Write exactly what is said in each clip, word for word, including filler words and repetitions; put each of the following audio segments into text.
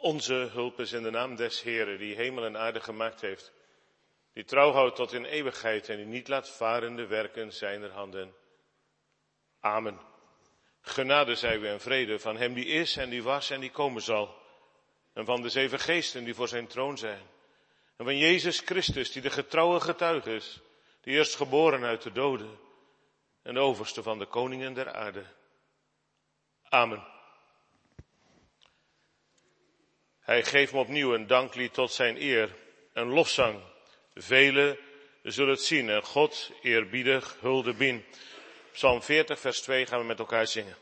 Onze hulp is in de naam des Heeren, die hemel en aarde gemaakt heeft, die trouw houdt tot in eeuwigheid en die niet laat varen de werken zijner handen. Amen. Genade zij u en vrede van hem die is en die was en die komen zal. En van de zeven geesten die voor zijn troon zijn. En van Jezus Christus die de getrouwe getuige is, die eerst geboren uit de doden en de overste van de koningen der aarde. Amen. Hij geeft me opnieuw een danklied tot zijn eer, een lofzang. Velen zullen het zien en God eerbiedig hulde bien. Psalm veertig vers twee gaan we met elkaar zingen.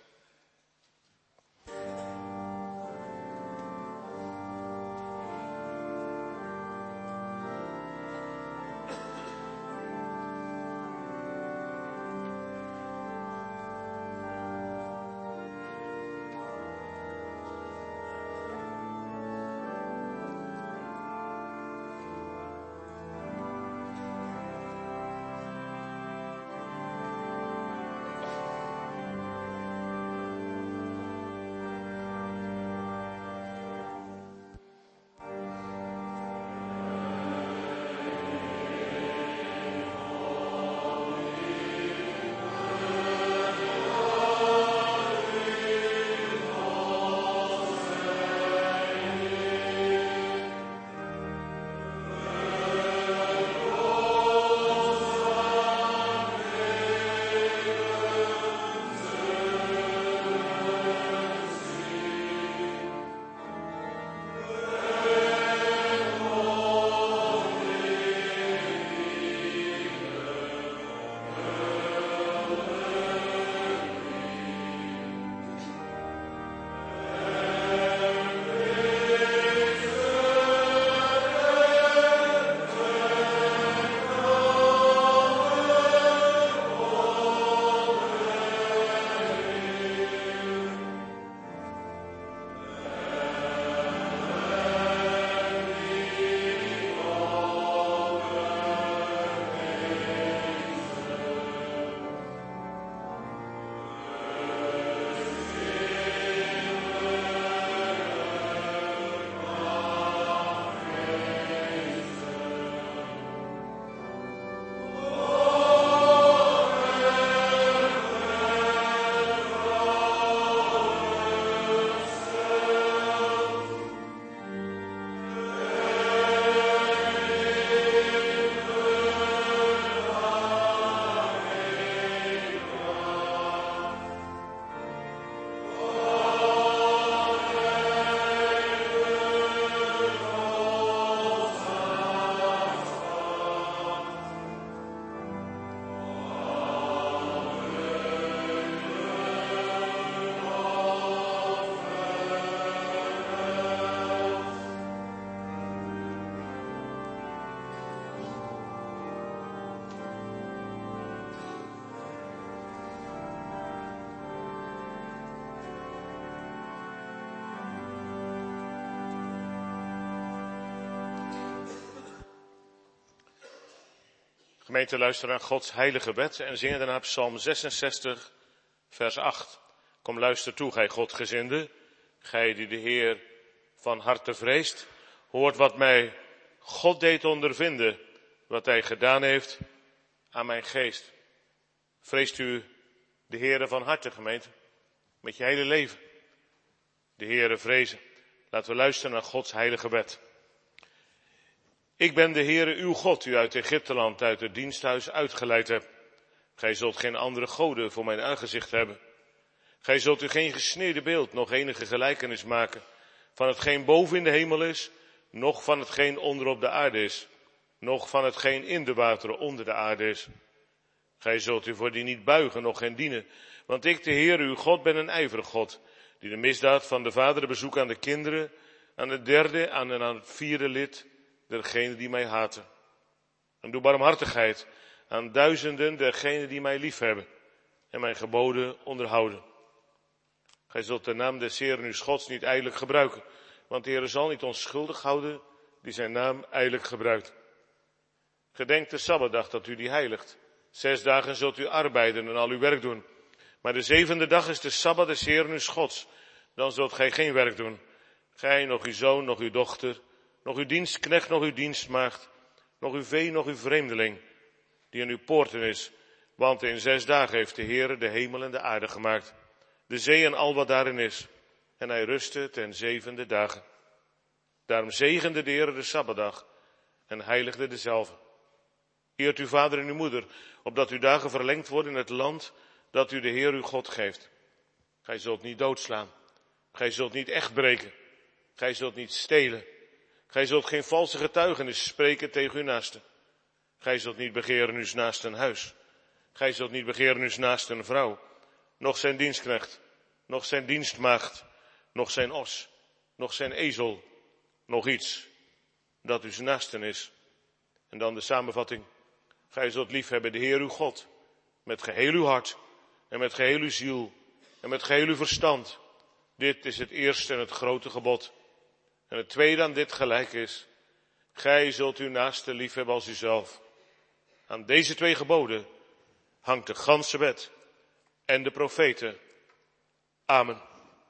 Gemeente, luister naar Gods heilige wet en zingen daarna Psalm zesenzestig, vers acht. Kom, luister toe, gij Godgezinde, gij die de Heer van harte vreest. Hoort wat mij God deed ondervinden, wat hij gedaan heeft aan mijn geest. Vreest u de Heere van harte, gemeente, met je hele leven. De Heere vrezen. Laten we luisteren naar Gods heilige wet. Ik ben de Heere uw God, u uit Egypteland, uit het diensthuis uitgeleid hebt. Gij zult geen andere goden voor mijn aangezicht hebben. Gij zult u geen gesneden beeld, nog enige gelijkenis maken van hetgeen boven in de hemel is, noch van hetgeen onder op de aarde is, noch van hetgeen in de wateren onder de aarde is. Gij zult u voor die niet buigen, noch hen dienen, want ik, de Heer uw God, ben een ijverig God, die de misdaad van de vaderen bezoekt aan de kinderen, aan het derde, aan en aan het vierde lid, dergenen die mij haten. En doe barmhartigheid aan duizenden dergenen die mij liefhebben en mijn geboden onderhouden. Gij zult de naam des Heeren uw Gods niet ijdelijk gebruiken, want de Heer zal niet onschuldig houden die zijn naam ijdelijk gebruikt. Gedenk de Sabbatdag dat u die heiligt. Zes dagen zult u arbeiden en al uw werk doen. Maar de zevende dag is de Sabbat des Heeren uw Gods. Dan zult gij geen werk doen. Gij, nog uw zoon, nog uw dochter, nog uw dienstknecht, nog uw dienstmaagd, nog uw vee, nog uw vreemdeling, die aan uw poorten is. Want in zes dagen heeft de Heere de hemel en de aarde gemaakt, de zee en al wat daarin is. En hij rustte ten zevende dagen. Daarom zegende de Heere de Sabbatdag en heiligde dezelve. Eert uw vader en uw moeder, opdat uw dagen verlengd worden in het land dat u de Heer uw God geeft. Gij zult niet doodslaan. Gij zult niet echt breken. Gij zult niet stelen. Gij zult geen valse getuigenis spreken tegen uw naaste. Gij zult niet begeren uw naaste een huis. Gij zult niet begeren uw naaste een vrouw, noch zijn dienstknecht, noch zijn dienstmaagd, noch zijn os, noch zijn ezel, nog iets dat uw naasten is. En dan de samenvatting. Gij zult liefhebben de Heer uw God, met geheel uw hart, en met geheel uw ziel, en met geheel uw verstand. Dit is het eerste en het grote gebod. En het tweede aan dit gelijk is, gij zult uw naaste liefhebben als uzelf. Aan deze twee geboden hangt de ganse wet en de profeten. Amen.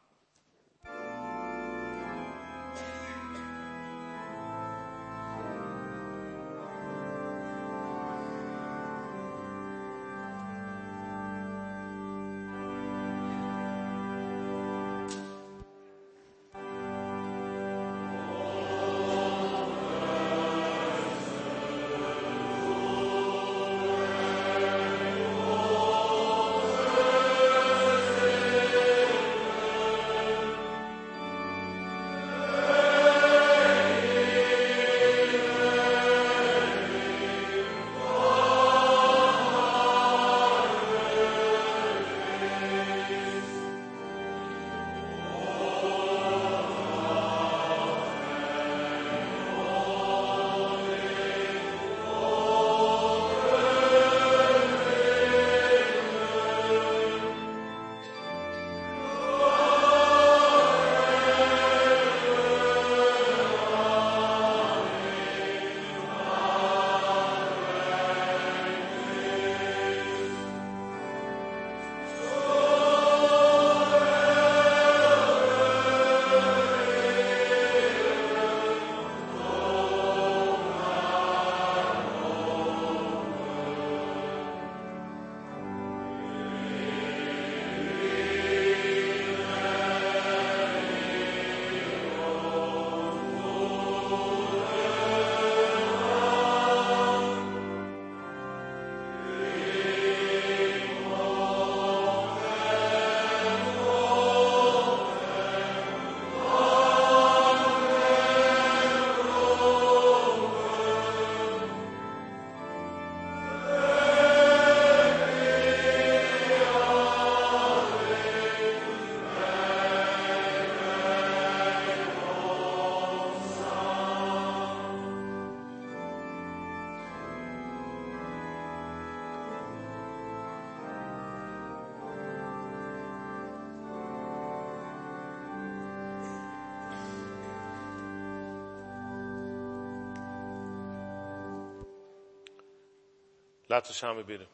Laten we samen bidden.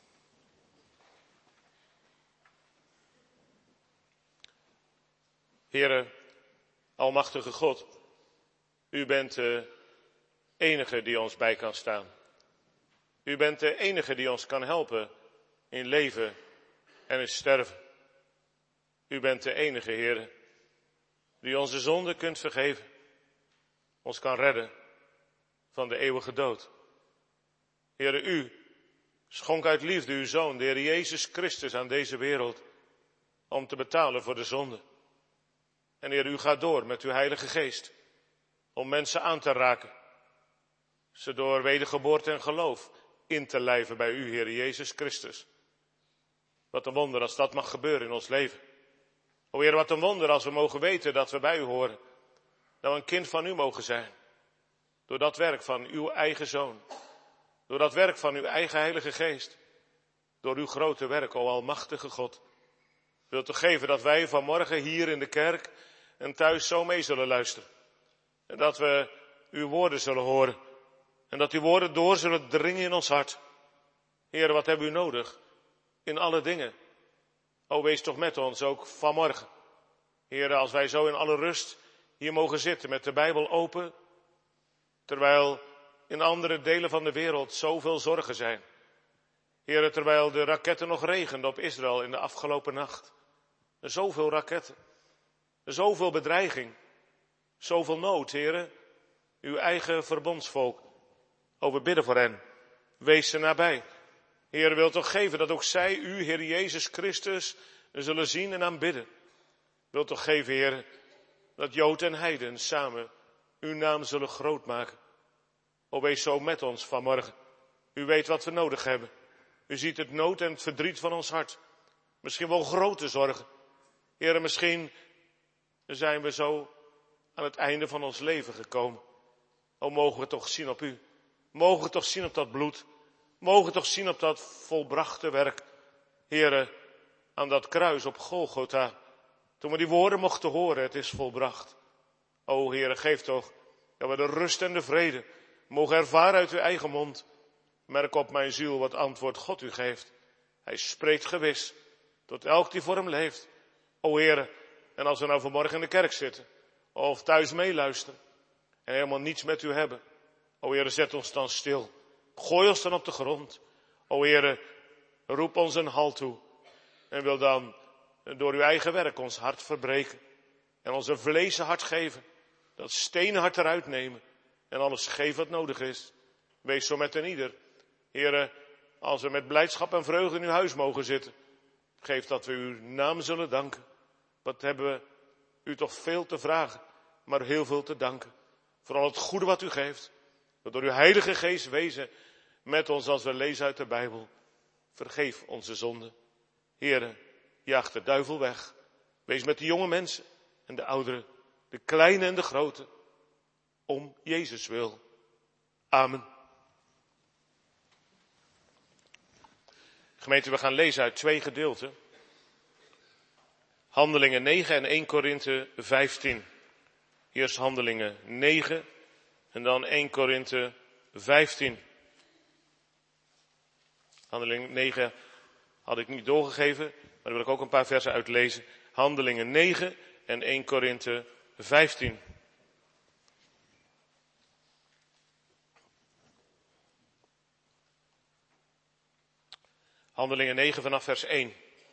Heere, almachtige God, u bent de enige die ons bij kan staan. U bent de enige die ons kan helpen in leven en in sterven. U bent de enige, Heere, die onze zonde kunt vergeven, ons kan redden van de eeuwige dood. Heere, u schonk uit liefde uw Zoon, de Heer Jezus Christus, aan deze wereld om te betalen voor de zonde. En Heer, u gaat door met uw Heilige Geest om mensen aan te raken, ze door wedergeboorte en geloof in te lijven bij u, Heer Jezus Christus. Wat een wonder als dat mag gebeuren in ons leven. O Heer, wat een wonder als we mogen weten dat we bij u horen, dat we een kind van u mogen zijn. Door dat werk van uw eigen Zoon. Door dat werk van uw eigen Heilige Geest. Door uw grote werk, o almachtige God. Wilt u geven dat wij vanmorgen hier in de kerk en thuis zo mee zullen luisteren. En dat we uw woorden zullen horen. En dat uw woorden door zullen dringen in ons hart. Heer, wat hebben u nodig? In alle dingen. O, wees toch met ons, ook vanmorgen. Heer, als wij zo in alle rust hier mogen zitten met de Bijbel open, terwijl in andere delen van de wereld zoveel zorgen zijn. Heere, terwijl de raketten nog regenden op Israël in de afgelopen nacht. Er zoveel raketten, er zoveel bedreiging, zoveel nood, Heere. Uw eigen verbondsvolk, oh, we bidden voor hen. Wees ze nabij. Heere, wil toch geven dat ook zij u, Heer Jezus Christus, zullen zien en aanbidden. Wil toch geven, Heere, dat Jood en Heiden samen uw naam zullen groot maken. O, wees zo met ons vanmorgen. U weet wat we nodig hebben. U ziet het nood en het verdriet van ons hart. Misschien wel grote zorgen. Heere, misschien zijn we zo aan het einde van ons leven gekomen. O, mogen we toch zien op u. Mogen we toch zien op dat bloed. Mogen we toch zien op dat volbrachte werk. Heere, aan dat kruis op Golgotha. Toen we die woorden mochten horen, het is volbracht. O, Heere, geef toch dat we de rust en de vrede mogen ervaren uit uw eigen mond. Merk op mijn ziel wat antwoord God u geeft. Hij spreekt gewis tot elk die voor hem leeft. O Heere, en als we nou vanmorgen in de kerk zitten, of thuis meeluisteren, en helemaal niets met u hebben. O Heere, zet ons dan stil. Gooi ons dan op de grond. O Heere, roep ons een halt toe. En wil dan door uw eigen werk ons hart verbreken. En ons een vlezen hart geven. Dat stenen hart eruit nemen. En alles geven wat nodig is. Wees zo met een ieder. Heere, als we met blijdschap en vreugde in uw huis mogen zitten. Geef dat we uw naam zullen danken. Wat hebben we u toch veel te vragen. Maar heel veel te danken. Voor al het goede wat u geeft. Door uw heilige geest wezen met ons als we lezen uit de Bijbel. Vergeef onze zonden. Heere, jaag de duivel weg. Wees met de jonge mensen en de ouderen. De kleine en de grote. Om Jezus wil. Amen. Gemeente, we gaan lezen uit twee gedeelten. Handelingen negen en eerste Korinthe vijftien. Eerst Handelingen negen en dan eerste Korinthe vijftien. Handelingen negen had ik niet doorgegeven, maar daar wil ik ook een paar versen uitlezen. Handelingen negen en eerste Korinthe vijftien. Handelingen negen vanaf vers één.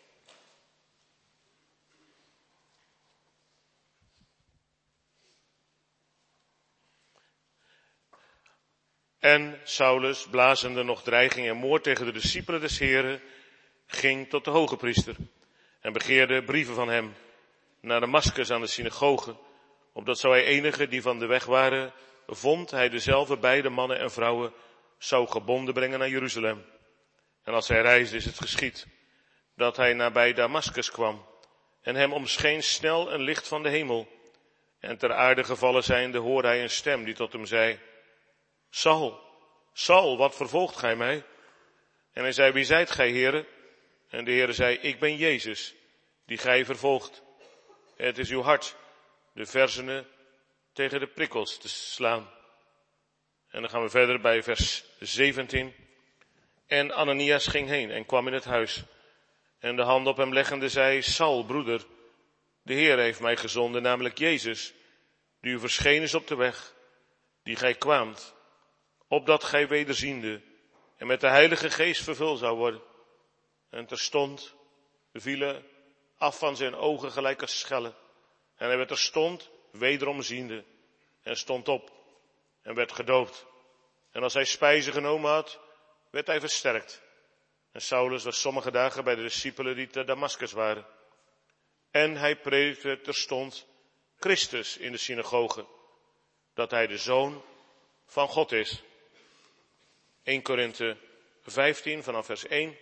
En Saulus, blazende nog dreiging en moord tegen de discipelen des Heren, ging tot de hoge priester en begeerde brieven van hem naar Damaskus aan de synagoge, opdat zo hij enige die van de weg waren, vond hij dezelfde beide mannen en vrouwen zou gebonden brengen naar Jeruzalem. En als hij reisde is het geschied, dat hij nabij Damaskus kwam en hem omscheen snel een licht van de hemel. En ter aarde gevallen zijnde hoorde hij een stem die tot hem zei, Saul, Saul, wat vervolgt gij mij? En hij zei, wie zijt gij, Heere? En de Heere zei, ik ben Jezus, die gij vervolgt. Het is uw hart, de versenen tegen de prikkels te slaan. En dan gaan we verder bij vers zeventien. En Ananias ging heen en kwam in het huis. En de hand op hem leggende zei, Saul, broeder, de Heer heeft mij gezonden, namelijk Jezus, die u verschenen is op de weg, die gij kwaamt, opdat gij wederziende en met de Heilige Geest vervuld zou worden. En terstond vielen af van zijn ogen gelijk als schellen. En hij werd terstond wederom ziende en stond op en werd gedoopt. En als hij spijze genomen had, werd hij versterkt. En Saulus was sommige dagen bij de discipelen die te Damaskus waren. En hij predikte terstond Christus in de synagoge, dat hij de Zoon van God is. eerste Korinthe vijftien vanaf vers één.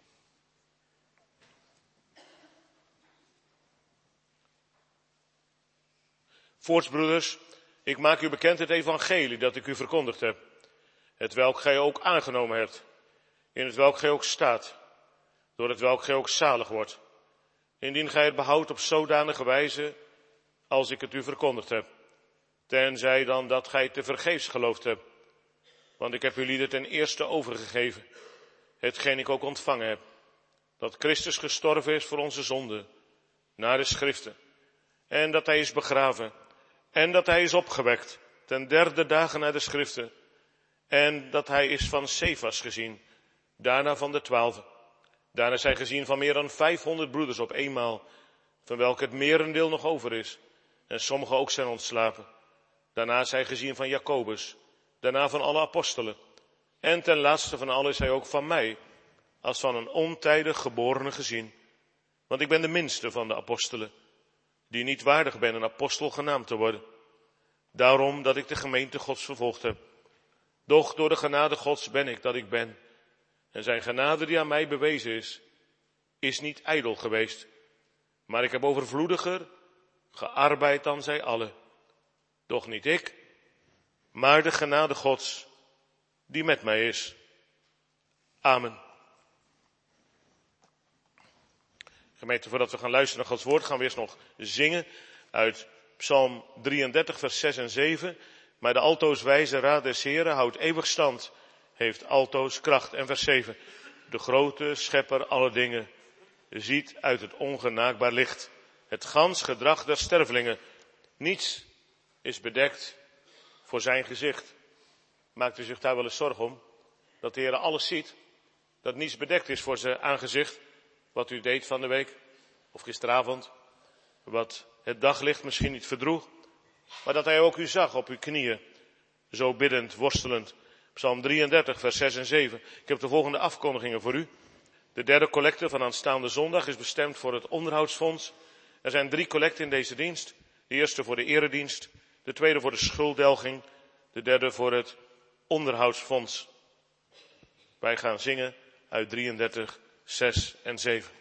Voorts, broeders, ik maak u bekend het evangelie dat ik u verkondigd heb, het welk gij ook aangenomen hebt, in het welk gij ook staat, door het welk gij ook zalig wordt, indien gij het behoudt op zodanige wijze als ik het u verkondigd heb, tenzij dan dat gij te vergeefs geloofd hebt. Want ik heb u lieden ten eerste overgegeven, hetgeen ik ook ontvangen heb, dat Christus gestorven is voor onze zonden, naar de schriften, en dat hij is begraven, En dat hij is opgewekt, ten derde dagen naar de schriften. En dat hij is van Cefas gezien, daarna van de twaalf. Daarna is hij gezien van meer dan vijfhonderd broeders op eenmaal, van welke het merendeel nog over is. En sommigen ook zijn ontslapen. Daarna is hij gezien van Jacobus, daarna van alle apostelen. En ten laatste van allen is hij ook van mij, als van een ontijdig geborene gezien. Want ik ben de minste van de apostelen, die niet waardig ben een apostel genaamd te worden. Daarom dat ik de gemeente Gods vervolgd heb. Doch door de genade Gods ben ik dat ik ben. En zijn genade die aan mij bewezen is, is niet ijdel geweest. Maar ik heb overvloediger gearbeid dan zij allen. Doch niet ik, maar de genade Gods die met mij is. Amen. Gemeente, voordat we gaan luisteren naar Gods woord, gaan we eerst nog zingen uit Psalm drieëndertig, vers zes en zeven. Maar de altoos wijze raad des Heren houdt eeuwig stand, heeft altoos kracht. En vers zeven. De grote schepper alle dingen ziet uit het ongenaakbaar licht het gans gedrag der stervelingen. Niets is bedekt voor zijn gezicht. Maakt u zich daar wel eens zorgen om? Dat de Heer alles ziet, dat niets bedekt is voor zijn aangezicht. Wat u deed van de week, of gisteravond, wat het daglicht misschien niet verdroeg, maar dat hij ook u zag op uw knieën, zo biddend, worstelend. Psalm drieëndertig, vers zes en zeven. Ik heb de volgende afkondigingen voor u. De derde collecte van aanstaande zondag is bestemd voor het onderhoudsfonds. Er zijn drie collecten in deze dienst. De eerste voor de eredienst, de tweede voor de schulddelging, de derde voor het onderhoudsfonds. Wij gaan zingen uit drieëndertig, zes en zeven.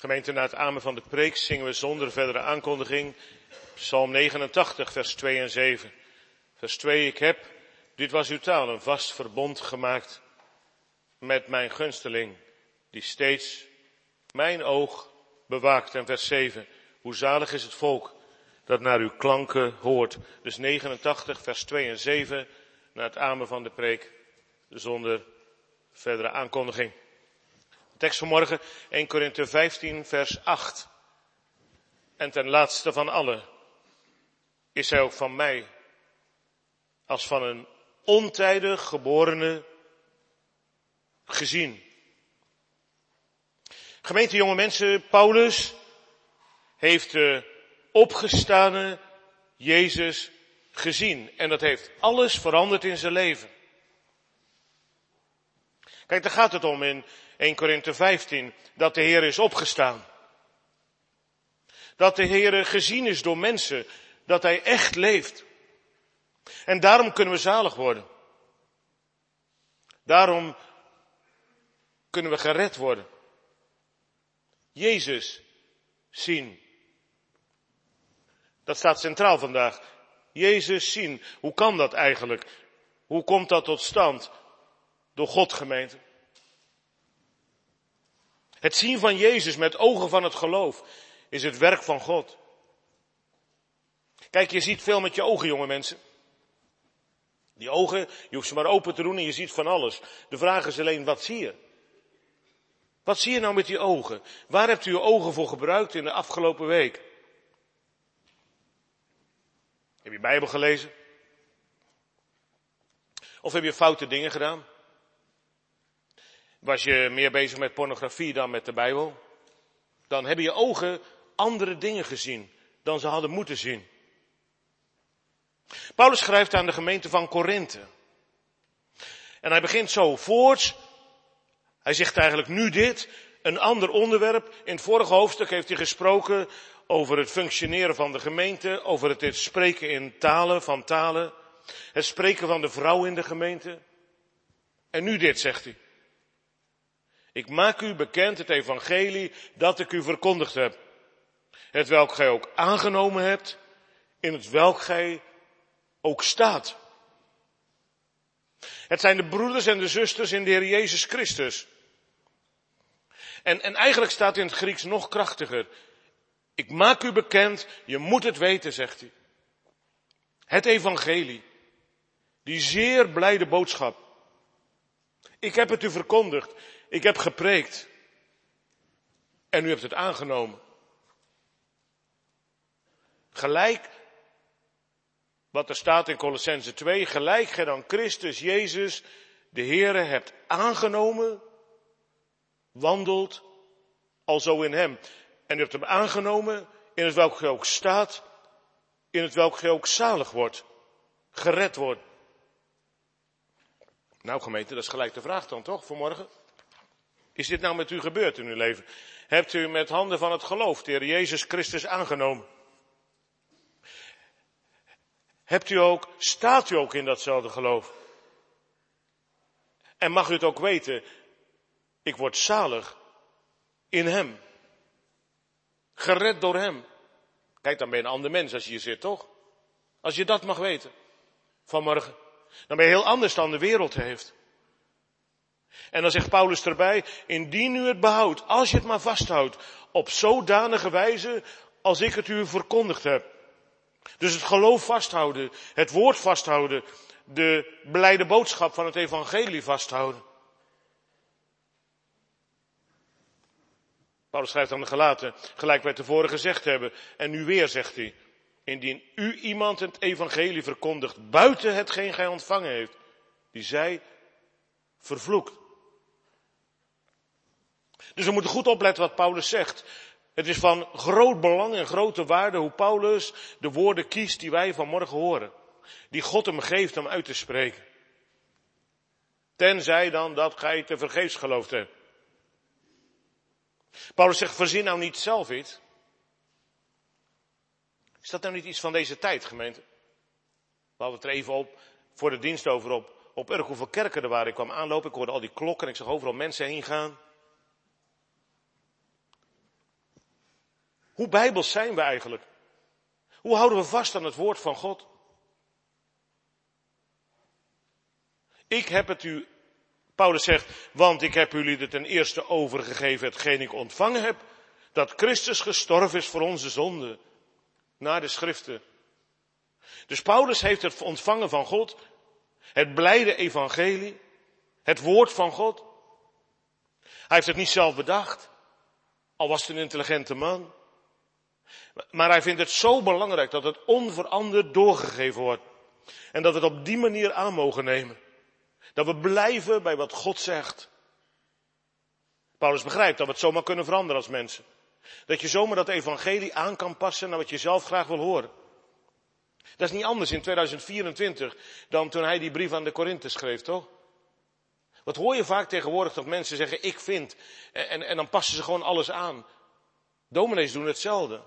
Gemeente, na het amen van de preek zingen we zonder verdere aankondiging Psalm negenentachtig, vers twee en zeven. Vers twee, ik heb, dit was uw taal, een vast verbond gemaakt met mijn gunsteling, die steeds mijn oog bewaakt. En vers zeven, hoe zalig is het volk dat naar uw klanken hoort. Dus negenentachtig, vers twee en zeven, na het amen van de preek, zonder verdere aankondiging. De tekst vanmorgen, eerste Korinthe vijftien, vers acht. En ten laatste van alle is hij ook van mij, als van een ontijdig geborene, gezien. Gemeente jonge mensen, Paulus heeft de opgestane Jezus gezien. En dat heeft alles veranderd in zijn leven. Kijk, daar gaat het om in eerste Korinthe vijftien, dat de Heer is opgestaan. Dat de Heer gezien is door mensen, dat Hij echt leeft. En daarom kunnen we zalig worden. Daarom kunnen we gered worden. Jezus zien. Dat staat centraal vandaag. Jezus zien. Hoe kan dat eigenlijk? Hoe komt dat tot stand? Door God, gemeente. Het zien van Jezus met ogen van het geloof is het werk van God. Kijk, je ziet veel met je ogen, jonge mensen. Die ogen, je hoeft ze maar open te doen en je ziet van alles. De vraag is alleen, wat zie je? Wat zie je nou met die ogen? Waar hebt u uw ogen voor gebruikt in de afgelopen week? Heb je Bijbel gelezen? Of heb je foute dingen gedaan? Was je meer bezig met pornografie dan met de Bijbel? Dan hebben je ogen andere dingen gezien dan ze hadden moeten zien. Paulus schrijft aan de gemeente van Korinthe. En hij begint zo voorts. Hij zegt eigenlijk nu dit, een ander onderwerp. In het vorige hoofdstuk heeft hij gesproken over het functioneren van de gemeente, over het spreken in talen, van talen, het spreken van de vrouw in de gemeente. En nu dit, zegt hij. Ik maak u bekend het evangelie dat ik u verkondigd heb. Het welk gij ook aangenomen hebt, in het welk gij ook staat. Het zijn de broeders en de zusters in de Heer Jezus Christus. En, en eigenlijk staat in het Grieks nog krachtiger. Ik maak u bekend, je moet het weten, zegt hij. Het evangelie. Die zeer blijde boodschap. Ik heb het u verkondigd. Ik heb gepreekt. En u hebt het aangenomen. Gelijk wat er staat in Colossense twee. Gelijk gij dan Christus Jezus, de Heere, hebt aangenomen. Wandelt alzo in hem. En u hebt hem aangenomen in het welk gij ook staat. In het welk gij ook zalig wordt. Gered wordt. Nou gemeente, dat is gelijk de vraag dan toch voor morgen? Is dit nou met u gebeurd in uw leven? Hebt u met handen van het geloof de Heer Jezus Christus aangenomen? Hebt u ook, staat u ook in datzelfde geloof? En mag u het ook weten, ik word zalig in hem. Gered door hem. Kijk, dan ben je een ander mens als je hier zit, toch? Als je dat mag weten, vanmorgen. Dan ben je heel anders dan de wereld heeft. En dan zegt Paulus erbij, indien u het behoudt, als je het maar vasthoudt, op zodanige wijze als ik het u verkondigd heb. Dus het geloof vasthouden, het woord vasthouden, de blijde boodschap van het evangelie vasthouden. Paulus schrijft aan de Galaten, gelijk wij tevoren gezegd hebben, en nu weer zegt hij, indien u iemand het evangelie verkondigt buiten hetgeen gij ontvangen heeft, die zij vervloekt. Dus we moeten goed opletten wat Paulus zegt. Het is van groot belang en grote waarde hoe Paulus de woorden kiest die wij vanmorgen horen. Die God hem geeft om uit te spreken. Tenzij dan dat gij te vergeefs geloofd hebt. Paulus zegt, verzin nou niet zelf iets. Is dat nou niet iets van deze tijd, gemeente? We hadden het er even op, voor de dienst over op, op erg hoeveel kerken er waren. Ik kwam aanlopen, ik hoorde al die klokken en ik zag overal mensen heen gaan. Hoe bijbels zijn we eigenlijk? Hoe houden we vast aan het woord van God? Ik heb het u, Paulus zegt, want ik heb jullie er ten eerste overgegeven hetgeen ik ontvangen heb, dat Christus gestorven is voor onze zonden, naar de schriften. Dus Paulus heeft het ontvangen van God, het blijde evangelie, het woord van God. Hij heeft het niet zelf bedacht, al was het een intelligente man. Maar hij vindt het zo belangrijk dat het onveranderd doorgegeven wordt. En dat we het op die manier aan mogen nemen. Dat we blijven bij wat God zegt. Paulus begrijpt dat we het zomaar kunnen veranderen als mensen. Dat je zomaar dat evangelie aan kan passen naar wat je zelf graag wil horen. Dat is niet anders in tweeduizend vierentwintig dan toen hij die brief aan de Korinthe schreef, toch? Wat hoor je vaak tegenwoordig dat mensen zeggen, ik vind. En, en, en dan passen ze gewoon alles aan. Dominees doen hetzelfde.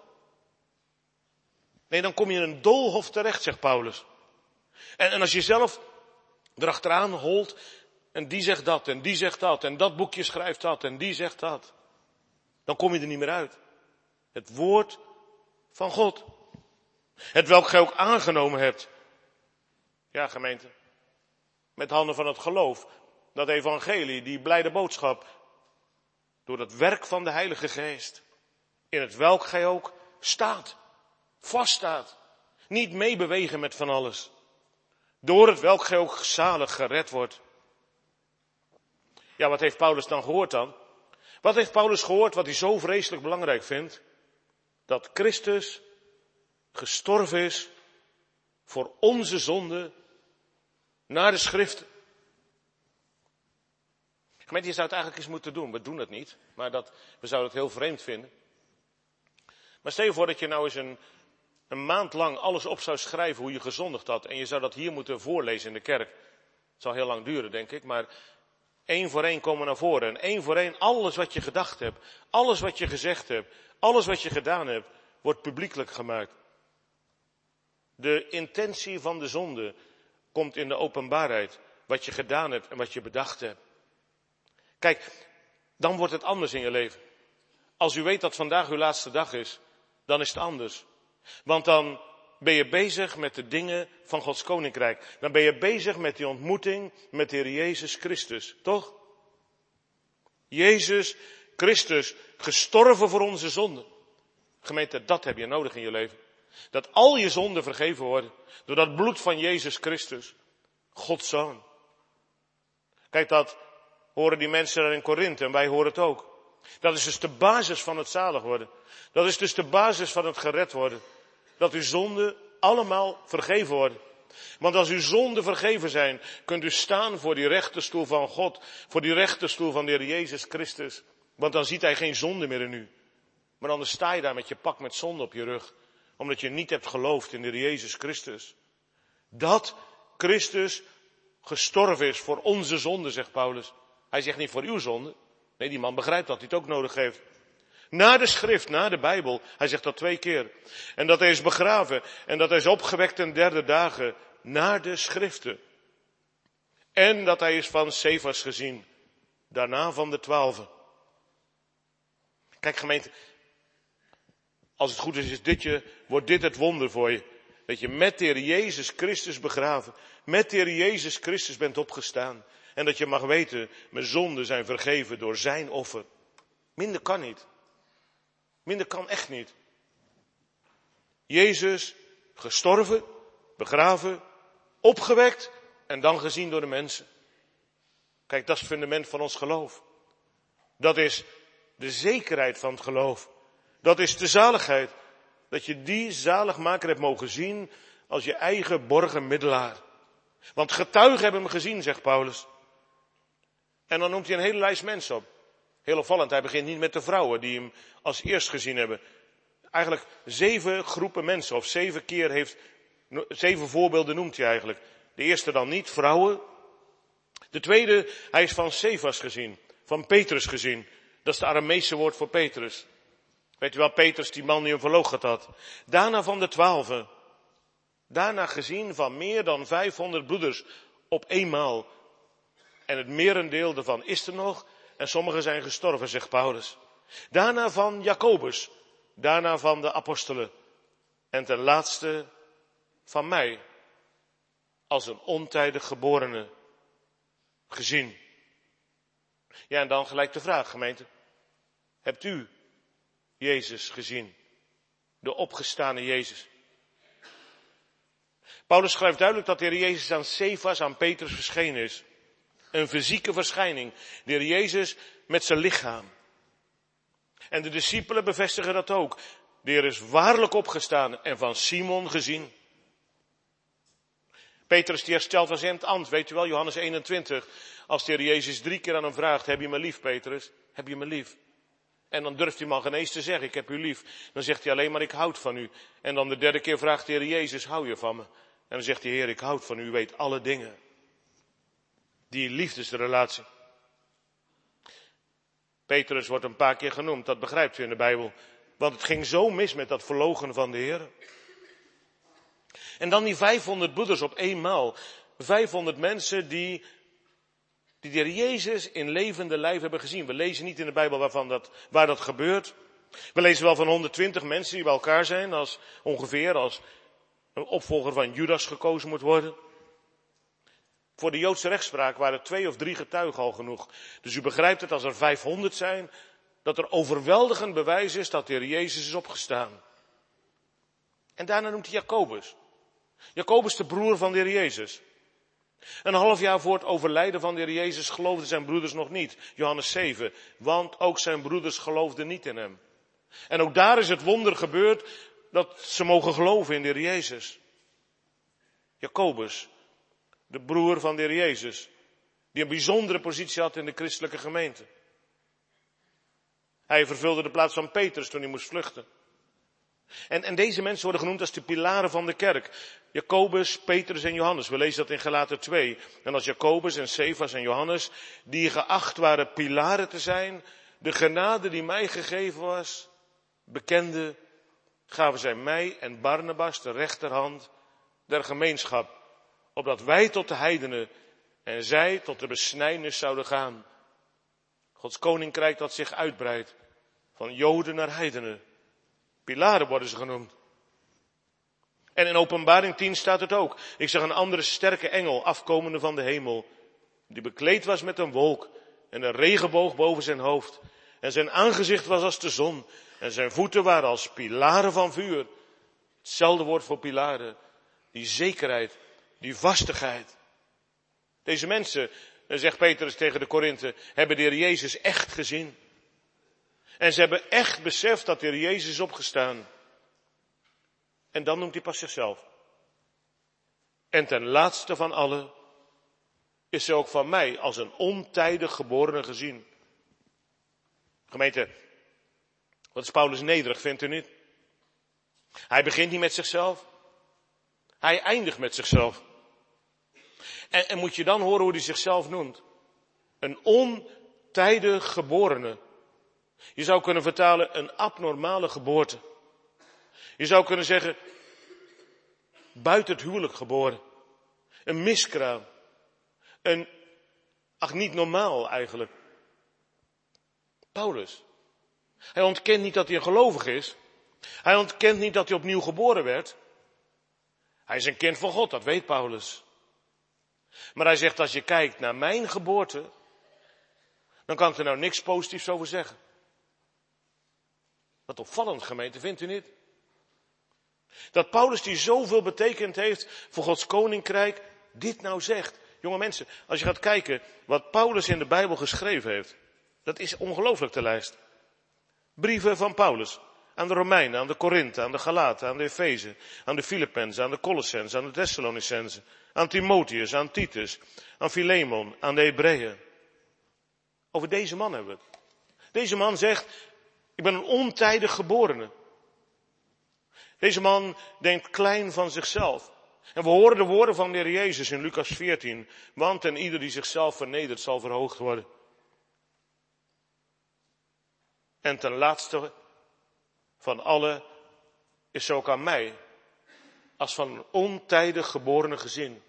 Nee, dan kom je in een doolhof terecht, zegt Paulus. En, en als je zelf erachteraan holt, en die zegt dat, en die zegt dat, en dat boekje schrijft dat, en die zegt dat. Dan kom je er niet meer uit. Het woord van God. Het welk gij ook aangenomen hebt. Ja, gemeente. Met handen van het geloof. Dat evangelie, die blijde boodschap. Door het werk van de Heilige Geest. In het welk gij ook staat. Vaststaat. Niet meebewegen met van alles. Door het welk gij ook zalig gered wordt. Ja, wat heeft Paulus dan gehoord dan? Wat heeft Paulus gehoord wat hij zo vreselijk belangrijk vindt? Dat Christus gestorven is voor onze zonde naar de schriften. Gemeente, je zou het eigenlijk eens moeten doen. We doen het niet, maar dat, we zouden het heel vreemd vinden. Maar stel je voor dat je nou eens een, een maand lang alles op zou schrijven hoe je gezondigd had. En je zou dat hier moeten voorlezen in de kerk. Het zal heel lang duren, denk ik, maar één voor één komen naar voren. En één voor één alles wat je gedacht hebt, alles wat je gezegd hebt, alles wat je gedaan hebt, wordt publiekelijk gemaakt. De intentie van de zonde komt in de openbaarheid. Wat je gedaan hebt en wat je bedacht hebt. Kijk, dan wordt het anders in je leven. Als u weet dat vandaag uw laatste dag is, dan is het anders. Want dan ben je bezig met de dingen van Gods Koninkrijk. Dan ben je bezig met die ontmoeting met de Heer Jezus Christus, toch? Jezus Christus, gestorven voor onze zonden. Gemeente, dat heb je nodig in je leven. Dat al je zonden vergeven worden door dat bloed van Jezus Christus, Gods Zoon. Kijk, dat horen die mensen daar in Korinthe en wij horen het ook. Dat is dus de basis van het zalig worden. Dat is dus de basis van het gered worden. Dat uw zonden allemaal vergeven worden. Want als uw zonden vergeven zijn, kunt u staan voor die rechterstoel van God, voor die rechterstoel van de Heer Jezus Christus. Want dan ziet hij geen zonde meer in u. Maar anders sta je daar met je pak met zonde op je rug, omdat je niet hebt geloofd in de Heer Jezus Christus. Dat Christus gestorven is voor onze zonde, zegt Paulus. Hij zegt niet voor uw zonde. Nee, die man begrijpt dat hij het ook nodig heeft. Na de schrift, na de Bijbel. Hij zegt dat twee keer. En dat hij is begraven. En dat hij is opgewekt ten derde dagen. Naar de schriften. En dat hij is van Cephas gezien. Daarna van de twaalfen. Kijk gemeente. Als het goed is, is dit je, wordt dit het wonder voor je. Dat je met de Heer Jezus Christus begraven. Met de Heer Jezus Christus bent opgestaan. En dat je mag weten, mijn zonden zijn vergeven door zijn offer. Minder kan niet. Minder kan echt niet. Jezus gestorven, begraven, opgewekt en dan gezien door de mensen. Kijk, dat is het fundament van ons geloof. Dat is de zekerheid van het geloof. Dat is de zaligheid. Dat je die zaligmaker hebt mogen zien als je eigen borgen middelaar. Want getuigen hebben hem gezien, zegt Paulus. En dan noemt hij een hele lijst mensen op. Heel opvallend, hij begint niet met de vrouwen die hem als eerst gezien hebben. Eigenlijk zeven groepen mensen, of zeven keer heeft, zeven voorbeelden noemt hij eigenlijk. De eerste dan niet, vrouwen. De tweede, hij is van Cephas gezien, van Petrus gezien. Dat is het Arameese woord voor Petrus. Weet u wel, Petrus, die man die hem verloochend had. Daarna van de twaalfen. Daarna gezien van meer dan vijfhonderd broeders op eenmaal. En het merendeel daarvan is er nog. En sommigen zijn gestorven, zegt Paulus. Daarna van Jacobus. daarna van de apostelen en ten laatste van mij als een ontijdig geborene gezien. Ja, en dan gelijk de vraag, gemeente. Hebt u Jezus gezien? De opgestane Jezus. Paulus schrijft duidelijk dat de Heer Jezus aan Cefas, aan Petrus verschenen is. Een fysieke verschijning. De Heer Jezus met zijn lichaam. En de discipelen bevestigen dat ook. De Heer is waarlijk opgestaan en van Simon gezien. Petrus die herstelt als in het ambt, weet u wel, Johannes eenentwintig. Als de Heer Jezus drie keer aan hem vraagt, heb je me lief, Petrus? Heb je me lief? En dan durft hij maar geen eens te zeggen, ik heb u lief. Dan zegt hij alleen maar, ik houd van u. En dan de derde keer vraagt de Heer Jezus, hou je van me? En dan zegt hij, Heer, ik houd van u, u weet alle dingen. Die liefdesrelatie. Petrus wordt een paar keer genoemd, dat begrijpt u in de Bijbel. Want het ging zo mis met dat verloochenen van de Heer. En dan die vijfhonderd broeders op eenmaal. vijfhonderd mensen die, die de Heer Jezus in levende lijf hebben gezien. We lezen niet in de Bijbel waarvan dat, waar dat gebeurt. We lezen wel van honderdtwintig mensen die bij elkaar zijn, als ongeveer als een opvolger van Judas gekozen moet worden. Voor de Joodse rechtspraak waren twee of drie getuigen al genoeg. Dus u begrijpt het, als er vijfhonderd zijn, dat er overweldigend bewijs is dat de Heer Jezus is opgestaan. En daarna noemt hij Jacobus. Jacobus, de broer van de Heer Jezus. Een half jaar voor het overlijden van de Heer Jezus geloofden zijn broeders nog niet. Johannes zeven. Want ook zijn broeders geloofden niet in hem. En ook daar is het wonder gebeurd dat ze mogen geloven in de Heer Jezus. Jacobus, de broer van de Heer Jezus, die een bijzondere positie had in de christelijke gemeente. Hij vervulde de plaats van Petrus toen hij moest vluchten. En, en deze mensen worden genoemd als de pilaren van de kerk. Jacobus, Petrus en Johannes. We lezen dat in Galaten twee. En als Jacobus en Cefas en Johannes, die geacht waren pilaren te zijn, de genade die mij gegeven was, bekende, gaven zij mij en Barnabas de rechterhand der gemeenschap, opdat wij tot de heidenen en zij tot de besnijdenis zouden gaan. Gods koninkrijk dat zich uitbreidt, van Joden naar heidenen. Pilaren worden ze genoemd. En in Openbaring tien staat het ook. Ik zag een andere sterke engel afkomende van de hemel, die bekleed was met een wolk en een regenboog boven zijn hoofd. En zijn aangezicht was als de zon en zijn voeten waren als pilaren van vuur. Hetzelfde woord voor pilaren. Die zekerheid, die vastigheid. Deze mensen, zegt Petrus tegen de Korinthe, hebben de Heer Jezus echt gezien. En ze hebben echt beseft dat de Heer Jezus is opgestaan. En dan noemt hij pas zichzelf. En ten laatste van allen is ze ook van mij als een ontijdig geborene gezien. Gemeente, wat is Paulus nederig, vindt u niet? Hij begint niet met zichzelf. Hij eindigt met zichzelf. En, en moet je dan horen hoe hij zichzelf noemt. Een ontijdig geborene. Je zou kunnen vertalen een abnormale geboorte. Je zou kunnen zeggen, buiten het huwelijk geboren. Een miskraam. Een, ach niet normaal eigenlijk. Paulus. Hij ontkent niet dat hij een gelovige is. Hij ontkent niet dat hij opnieuw geboren werd. Hij is een kind van God, dat weet Paulus. Maar hij zegt, als je kijkt naar mijn geboorte, dan kan ik er nou niks positiefs over zeggen. Wat opvallend, gemeente, vindt u niet? Dat Paulus, die zoveel betekend heeft voor Gods koninkrijk, dit nou zegt. Jonge mensen, als je gaat kijken wat Paulus in de Bijbel geschreven heeft, dat is ongelooflijk, de lijst. Brieven van Paulus aan de Romeinen, aan de Korinthe, aan de Galaten, aan de Efeze, aan de Filippenzen, aan de Colossenzen, aan de Thessalonicenzen, aan Timotheus, aan Titus, aan Philemon, aan de Hebreeën. Over deze man hebben we het. Deze man zegt, ik ben een ontijdig geborene. Deze man denkt klein van zichzelf. En we horen de woorden van de Heer Jezus in Lucas veertien. Want en ieder die zichzelf vernedert zal verhoogd worden. En ten laatste van allen is ze ook aan mij als van een ontijdig geborene gezin.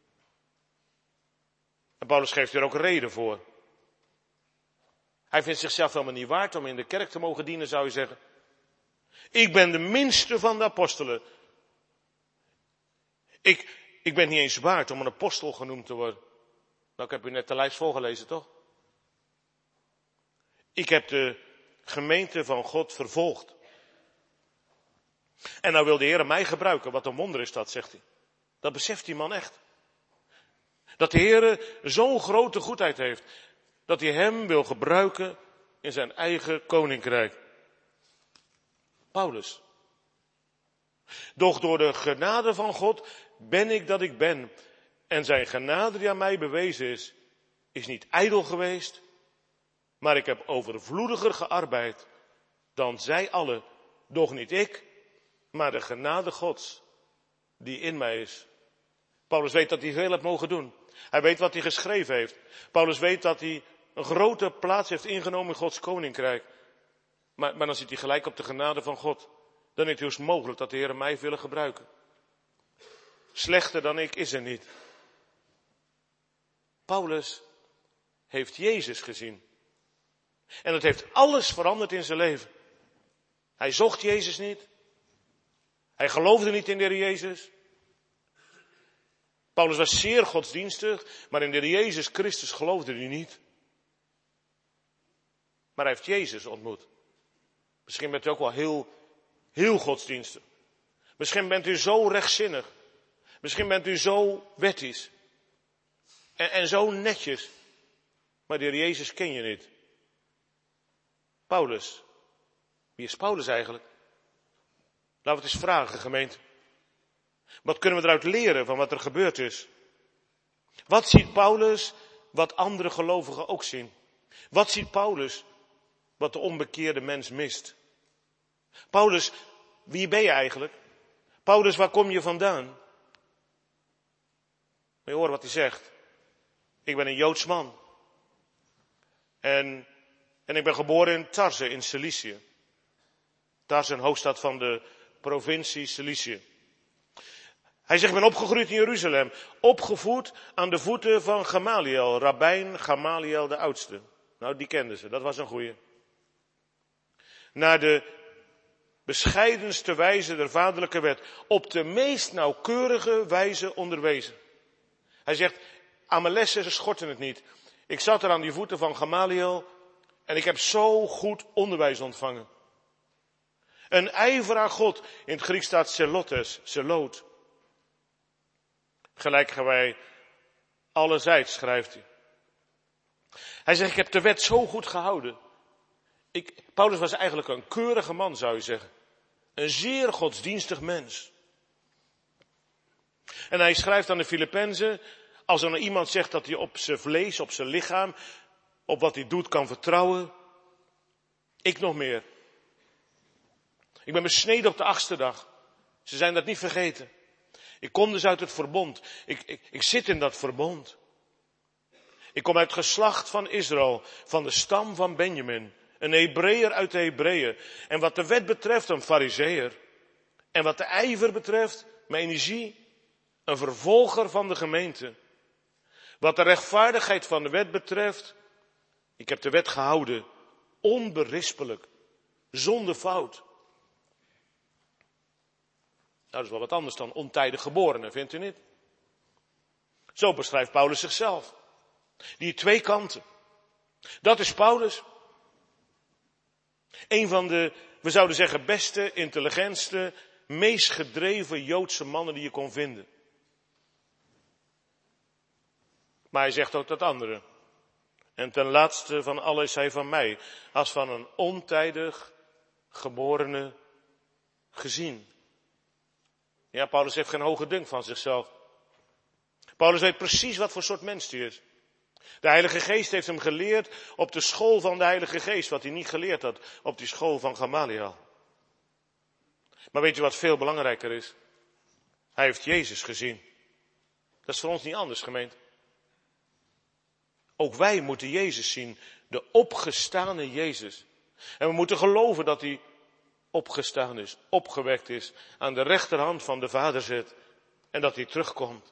En Paulus geeft er ook een reden voor. Hij vindt zichzelf helemaal niet waard om in de kerk te mogen dienen, zou je zeggen. Ik ben de minste van de apostelen. Ik, ik ben niet eens waard om een apostel genoemd te worden. Nou, ik heb u net de lijst voorgelezen, toch? Ik heb de gemeente van God vervolgd. En nou wil de Heer mij gebruiken. Wat een wonder is dat, zegt hij. Dat beseft die man echt. Dat de Heer zo'n grote goedheid heeft. Dat hij hem wil gebruiken in zijn eigen koninkrijk. Paulus. Doch door de genade van God ben ik dat ik ben. En zijn genade die aan mij bewezen is, is niet ijdel geweest. Maar ik heb overvloediger gearbeid dan zij allen. Doch niet ik, maar de genade Gods die in mij is. Paulus weet dat hij veel heeft mogen doen. Hij weet wat hij geschreven heeft. Paulus weet dat hij een grote plaats heeft ingenomen in Gods koninkrijk. Maar, maar dan zit hij gelijk op de genade van God. Dan is het dus mogelijk dat de Heer mij wil gebruiken. Slechter dan ik is er niet. Paulus heeft Jezus gezien. En dat heeft alles veranderd in zijn leven. Hij zocht Jezus niet. Hij geloofde niet in de Heer Jezus. Paulus was zeer godsdienstig, maar in de Heer Jezus Christus geloofde hij niet. Maar hij heeft Jezus ontmoet. Misschien bent u ook wel heel, heel godsdienstig. Misschien bent u zo rechtzinnig. Misschien bent u zo wettisch. En, en zo netjes. Maar de Heer Jezus ken je niet. Paulus. Wie is Paulus eigenlijk? Laten we het eens vragen, gemeente. Wat kunnen we eruit leren van wat er gebeurd is? Wat ziet Paulus wat andere gelovigen ook zien? Wat ziet Paulus wat de onbekeerde mens mist? Paulus, wie ben je eigenlijk? Paulus, waar kom je vandaan? Moet je horen wat hij zegt. Ik ben een Joods man. En, en ik ben geboren in Tarse in Cilicië. Tarse, een hoofdstad van de provincie Cilicië. Hij zegt, ik ben opgegroeid in Jeruzalem. Opgevoed aan de voeten van Gamaliel, rabbijn Gamaliel de oudste. Nou, die kenden ze, dat was een goeie. Naar de bescheidenste wijze der vaderlijke wet. Op de meest nauwkeurige wijze onderwezen. Hij zegt, aan mijn lessen schortte het niet. Ik zat er aan die voeten van Gamaliel en ik heb zo goed onderwijs ontvangen. Een ijveraar God, in het Grieks staat zelotes, zeloot. Gelijk gaan wij allerzijds, schrijft hij. Hij zegt, ik heb de wet zo goed gehouden. Ik, Paulus was eigenlijk een keurige man, zou je zeggen. Een zeer godsdienstig mens. En hij schrijft aan de Filippenzen, als er nou iemand zegt dat hij op zijn vlees, op zijn lichaam, op wat hij doet kan vertrouwen. Ik nog meer. Ik ben besneden op de achtste dag. Ze zijn dat niet vergeten. Ik kom dus uit het verbond. Ik, ik, ik zit in dat verbond. Ik kom uit het geslacht van Israël, van de stam van Benjamin. Een Hebreeër uit de Hebreeën. En wat de wet betreft een Farizeeër. En wat de ijver betreft, mijn energie, een vervolger van de gemeente. Wat de rechtvaardigheid van de wet betreft, ik heb de wet gehouden, onberispelijk, zonder fout. Nou, dat is wel wat anders dan ontijdig geborene, vindt u niet? Zo beschrijft Paulus zichzelf. Die twee kanten. Dat is Paulus. Een van de, we zouden zeggen, beste, intelligentste, meest gedreven Joodse mannen die je kon vinden. Maar hij zegt ook dat andere. En ten laatste van alle is hij van mij, als van een ontijdig geborene gezien. Ja, Paulus heeft geen hoge dunk van zichzelf. Paulus weet precies wat voor soort mens hij is. De Heilige Geest heeft hem geleerd op de school van de Heilige Geest, wat hij niet geleerd had op die school van Gamaliel. Maar weet je wat veel belangrijker is? Hij heeft Jezus gezien. Dat is voor ons niet anders, gemeente. Ook wij moeten Jezus zien, de opgestane Jezus. En we moeten geloven dat hij opgestaan is, opgewekt is, aan de rechterhand van de Vader zit en dat hij terugkomt.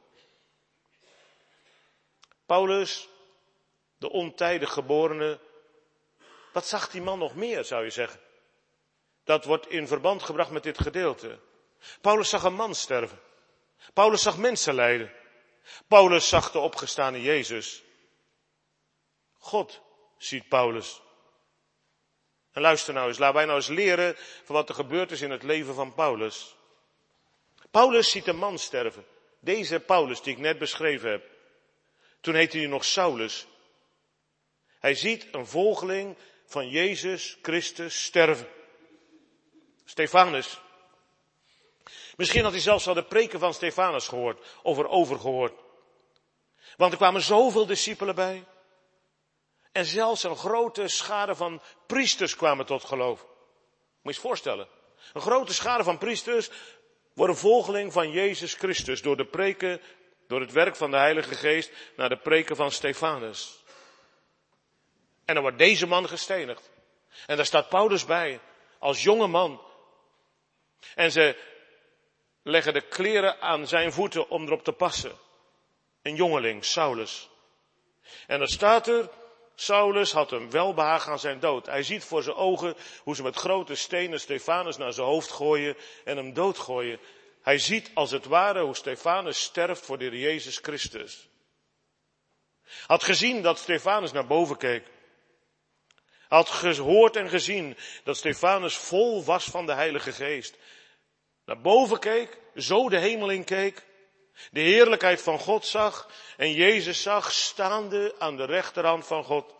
Paulus, de ontijdig geborene, wat zag die man nog meer, zou je zeggen? dat wordt in verband gebracht met dit gedeelte. Paulus zag een man sterven. Paulus zag mensen lijden. Paulus zag de opgestane Jezus. God ziet Paulus. En luister nou eens, laten wij nou eens leren van wat er gebeurd is in het leven van Paulus. Paulus ziet een man sterven. Deze Paulus die ik net beschreven heb. Toen heette hij nog Saulus. Hij ziet een volgeling van Jezus Christus sterven. Stefanus. Misschien had hij zelfs al de preken van Stefanus gehoord, of erover gehoord. Want er kwamen zoveel discipelen bij. En zelfs een grote schare van priesters kwamen tot geloof. Moet je eens voorstellen. Een grote schare van priesters worden volgeling van Jezus Christus door de preken, door het werk van de Heilige Geest, naar de preken van Stefanus. En dan wordt deze man gestenigd. En daar staat Paulus bij, als jonge man. En ze leggen de kleren aan zijn voeten om erop te passen. Een jongeling, Saulus. En dan staat er, Saulus had een welbehagen aan zijn dood. Hij ziet voor zijn ogen hoe ze met grote stenen Stefanus naar zijn hoofd gooien en hem doodgooien. Hij ziet als het ware hoe Stefanus sterft voor de Heer Jezus Christus. Had gezien dat Stefanus naar boven keek. Had gehoord en gezien dat Stefanus vol was van de Heilige Geest. Naar boven keek, zo de hemel in keek. De heerlijkheid van God zag en Jezus zag staande aan de rechterhand van God.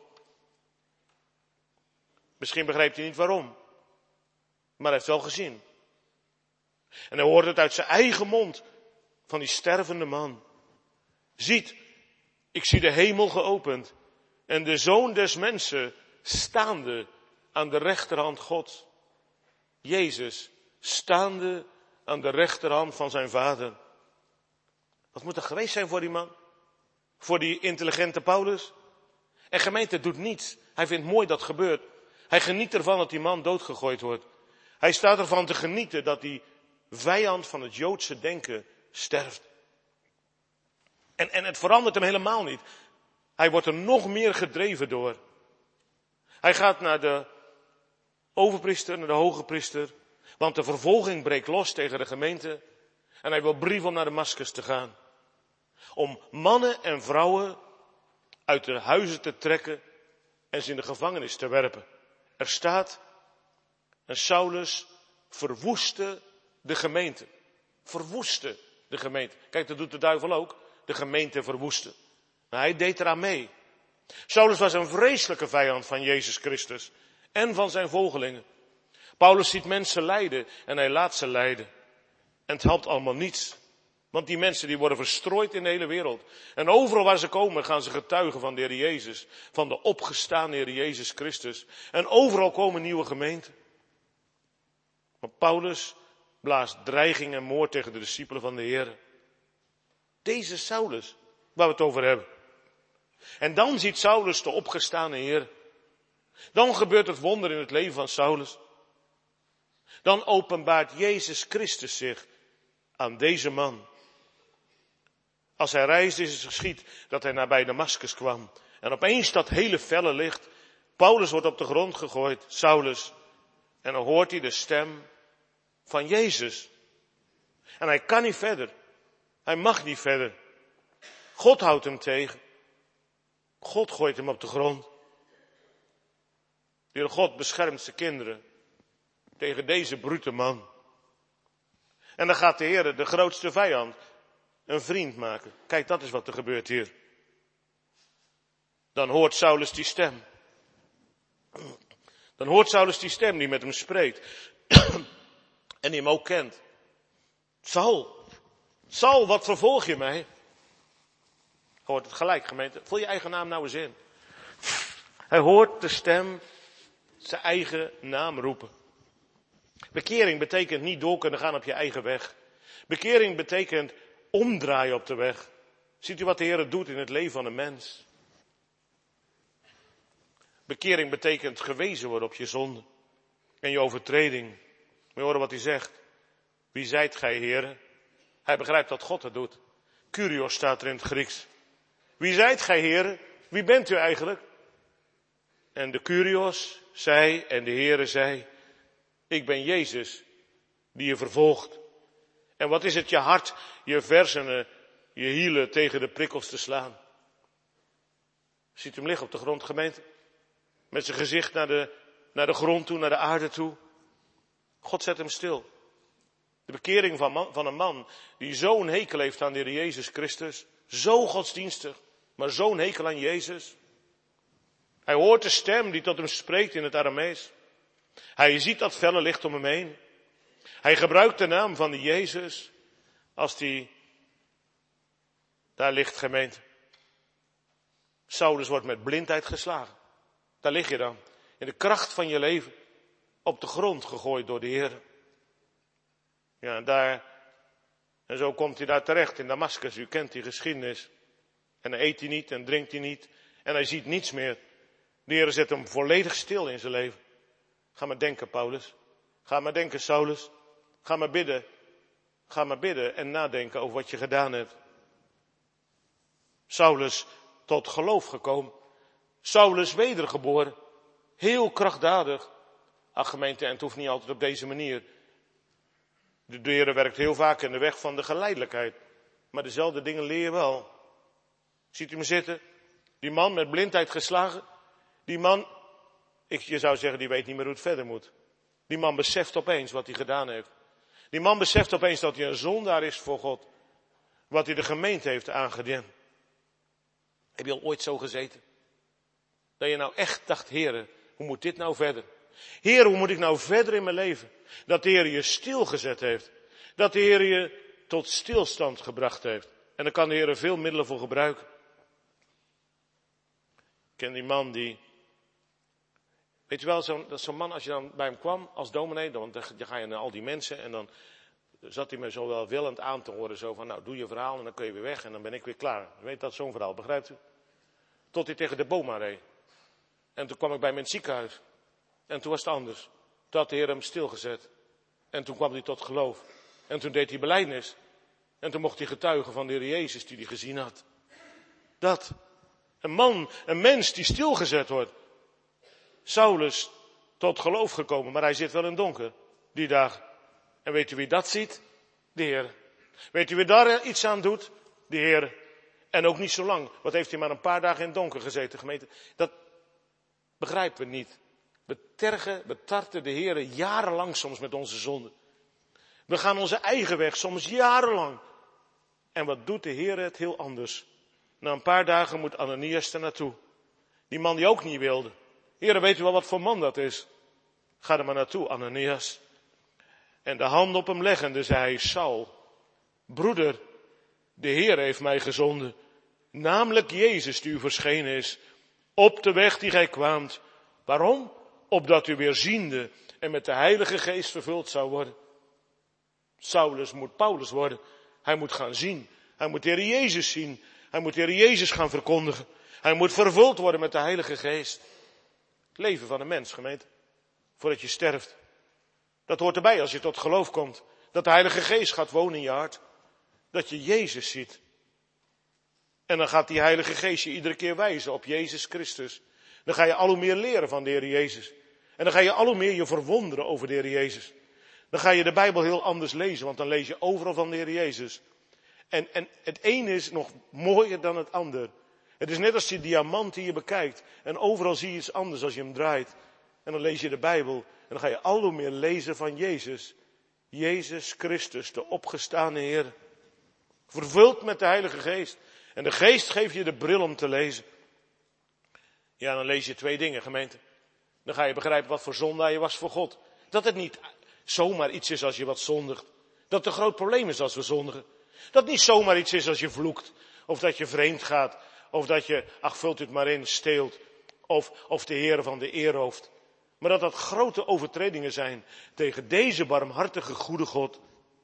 Misschien begrijpt hij niet waarom, maar hij heeft wel gezien. En hij hoort het uit zijn eigen mond van die stervende man. Ziet, ik zie de hemel geopend en de Zoon des Mensen staande aan de rechterhand God. Jezus staande aan de rechterhand van zijn Vader. Wat moet er geweest zijn voor die man? Voor die intelligente Paulus? En gemeente doet niets. Hij vindt mooi dat gebeurt. Hij geniet ervan dat die man doodgegooid wordt. Hij staat ervan te genieten dat die vijand van het Joodse denken sterft. En, en het verandert hem helemaal niet. Hij wordt er nog meer gedreven door. Hij gaat naar de overpriester, naar de hoge priester. Want de vervolging breekt los tegen de gemeente. En hij wil brief om naar Damascus te gaan. Om mannen en vrouwen uit de huizen te trekken en ze in de gevangenis te werpen. Er staat, en Saulus verwoestte de gemeente. Verwoestte de gemeente. Kijk, dat doet de duivel ook. De gemeente verwoesten. Maar hij deed eraan mee. Saulus was een vreselijke vijand van Jezus Christus. En van zijn volgelingen. Paulus ziet mensen lijden en hij laat ze lijden. En het helpt allemaal niets. Want die mensen die worden verstrooid in de hele wereld. En overal waar ze komen gaan ze getuigen van de Heer Jezus. Van de opgestaande Heer Jezus Christus. En overal komen nieuwe gemeenten. Maar Paulus blaast dreiging en moord tegen de discipelen van de Heer. Deze Saulus, waar we het over hebben. En dan ziet Saulus de opgestane Heer. Dan gebeurt het wonder in het leven van Saulus. Dan openbaart Jezus Christus zich aan deze man. Als hij reisde is het geschied dat hij nabij Damascus kwam. En opeens dat hele felle licht. Paulus wordt op de grond gegooid, Saulus. En dan hoort hij de stem van Jezus. En hij kan niet verder. Hij mag niet verder. God houdt hem tegen. God gooit hem op de grond. De Heer God beschermt zijn kinderen tegen deze brute man. En dan gaat de Heer, de grootste vijand, een vriend maken. Kijk, dat is wat er gebeurt hier. Dan hoort Saulus die stem. Dan hoort Saulus die stem die met hem spreekt. En die hem ook kent. Saul, Saul, wat vervolg je mij? Hoort het gelijk, gemeente. Vul je eigen naam nou eens in. Hij hoort de stem zijn eigen naam roepen. Bekering betekent niet door kunnen gaan op je eigen weg. Bekering betekent omdraaien op de weg. Ziet u wat de Heer doet in het leven van een mens? Bekering betekent gewezen worden op je zonde en je overtreding. Moet je horen wat hij zegt. Wie zijt gij, Heere? Hij begrijpt dat God het doet. Kyrios staat er in het Grieks. Wie zijt gij, Heere? Wie bent u eigenlijk? En de Kyrios zei en de Heere zei, Ik ben Jezus die je vervolgt. En wat is het je hart, je versenen, je hielen tegen de prikkels te slaan? Ziet u hem liggen op de grond, gemeente? Met zijn gezicht naar de, naar de grond toe, naar de aarde toe. God zet hem stil. De bekering van, man, van een man die zo'n hekel heeft aan de Heer Jezus Christus. Zo godsdienstig, maar zo'n hekel aan Jezus. Hij hoort de stem die tot hem spreekt in het Aramees. Hij ziet dat felle licht om hem heen. Hij gebruikt de naam van die Jezus als die daar ligt, gemeente. Saulus wordt met blindheid geslagen. Daar lig je dan. In de kracht van je leven. Op de grond gegooid door de Heer. Ja, en daar, en zo komt hij daar terecht in Damascus. U kent die geschiedenis. En dan eet hij niet en drinkt hij niet. En hij ziet niets meer. De Heer zet hem volledig stil in zijn leven. Ga maar denken, Paulus. Ga maar denken, Saulus. Ga maar bidden. Ga maar bidden en nadenken over wat je gedaan hebt. Saulus tot geloof gekomen. Saulus wedergeboren. Heel krachtdadig. Ach gemeente, en het hoeft niet altijd op deze manier. De Heer werkt heel vaak in de weg van de geleidelijkheid. Maar dezelfde dingen leer je wel. Ziet u me zitten? Die man met blindheid geslagen. Die man, ik, je zou zeggen, die weet niet meer hoe het verder moet. Die man beseft opeens wat hij gedaan heeft. Die man beseft opeens dat hij een zondaar is voor God. Wat hij de gemeente heeft aangedaan. Heb je al ooit zo gezeten? Dat je nou echt dacht, Heere, hoe moet dit nou verder? Heer, hoe moet ik nou verder in mijn leven? Dat de Heer je stilgezet heeft. Dat de Heer je tot stilstand gebracht heeft. En daar kan de Heer er veel middelen voor gebruiken. Ik ken die man die... Weet je wel, zo'n, dat zo'n man, als je dan bij hem kwam als dominee, dan, dan ga je naar al die mensen en dan zat hij me zo welwillend aan te horen. Zo van, nou, doe je verhaal en dan kun je weer weg en dan ben ik weer klaar. Weet dat, zo'n verhaal, begrijpt u? Tot hij tegen de boom reed. En toen kwam ik bij mijn ziekenhuis. En toen was het anders. Toen had de Heer hem stilgezet. En toen kwam hij tot geloof. En toen deed hij belijdenis. En toen mocht hij getuigen van de Heer Jezus die hij gezien had. Dat. Een man, een mens die stilgezet wordt. Saulus tot geloof gekomen, maar hij zit wel in donker die dag. En weet u wie dat ziet? De Heer. Weet u wie daar iets aan doet? De Heer. En ook niet zo lang. Wat heeft hij maar een paar dagen in het donker gezeten, gemeente? Dat begrijpen we niet. We tergen, we tarten de Heer jarenlang soms met onze zonden. We gaan onze eigen weg, soms jarenlang. En wat doet de Heer het heel anders? Na een paar dagen moet Ananias er naartoe. Die man die ook niet wilde. Heer, weet u wel wat voor man dat is? Ga er maar naartoe, Ananias. En de hand op hem leggende zei hij, Saul, broeder, de Heer heeft mij gezonden. Namelijk Jezus die u verschenen is. Op de weg die gij kwaamt. Waarom? Opdat u weer ziende en met de Heilige Geest vervuld zou worden. Saulus moet Paulus worden. Hij moet gaan zien. Hij moet de Heer Jezus zien. Hij moet de Heer Jezus gaan verkondigen. Hij moet vervuld worden met de Heilige Geest. Het leven van een mens, gemeente. Voordat je sterft. Dat hoort erbij als je tot geloof komt. Dat de Heilige Geest gaat wonen in je hart. Dat je Jezus ziet. En dan gaat die Heilige Geest je iedere keer wijzen op Jezus Christus. Dan ga je al hoe meer leren van de Heer Jezus. En dan ga je al hoe meer je verwonderen over de Heer Jezus. Dan ga je de Bijbel heel anders lezen, want dan lees je overal van de Heer Jezus. En, en het ene is nog mooier dan het ander. Het is net als die diamant die je bekijkt. En overal zie je iets anders als je hem draait. En dan lees je de Bijbel. En dan ga je al hoe meer lezen van Jezus. Jezus Christus, de opgestane Heer. Vervuld met de Heilige Geest. En de Geest geeft je de bril om te lezen. Ja, dan lees je twee dingen, gemeente. Dan ga je begrijpen wat voor zondaar je was voor God. Dat het niet zomaar iets is als je wat zondigt. Dat het een groot probleem is als we zondigen. Dat het niet zomaar iets is als je vloekt. Of dat je vreemd gaat. Of dat je, ach vult het maar in, steelt. Of, of de Heer van de eer rooft. Maar dat dat grote overtredingen zijn tegen deze barmhartige goede God.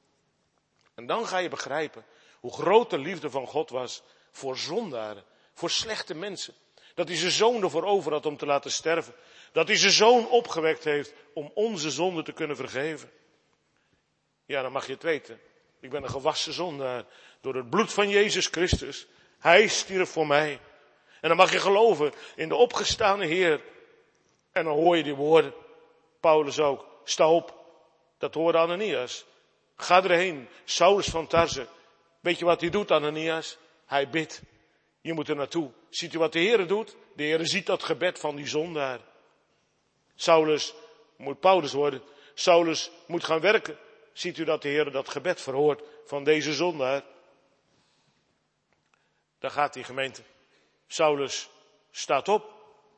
En dan ga je begrijpen hoe groot de liefde van God was voor zondaren. Voor slechte mensen. Dat hij zijn zoon ervoor over had om te laten sterven. Dat hij zijn zoon opgewekt heeft om onze zonden te kunnen vergeven. Ja, dan mag je het weten. Ik ben een gewassen zondaar door het bloed van Jezus Christus. Hij stierf voor mij. En dan mag je geloven in de opgestane Heer. En dan hoor je die woorden. Paulus ook. Sta op. Dat hoorde Ananias. Ga erheen, Saulus van Tarse. Weet je wat hij doet, Ananias? Hij bidt. Je moet er naartoe. Ziet u wat de Heer doet? De Heer ziet dat gebed van die zondaar. Saulus moet Paulus worden. Saulus moet gaan werken. Ziet u dat de Heer dat gebed verhoort van deze zondaar? Daar gaat die gemeente. Saulus staat op.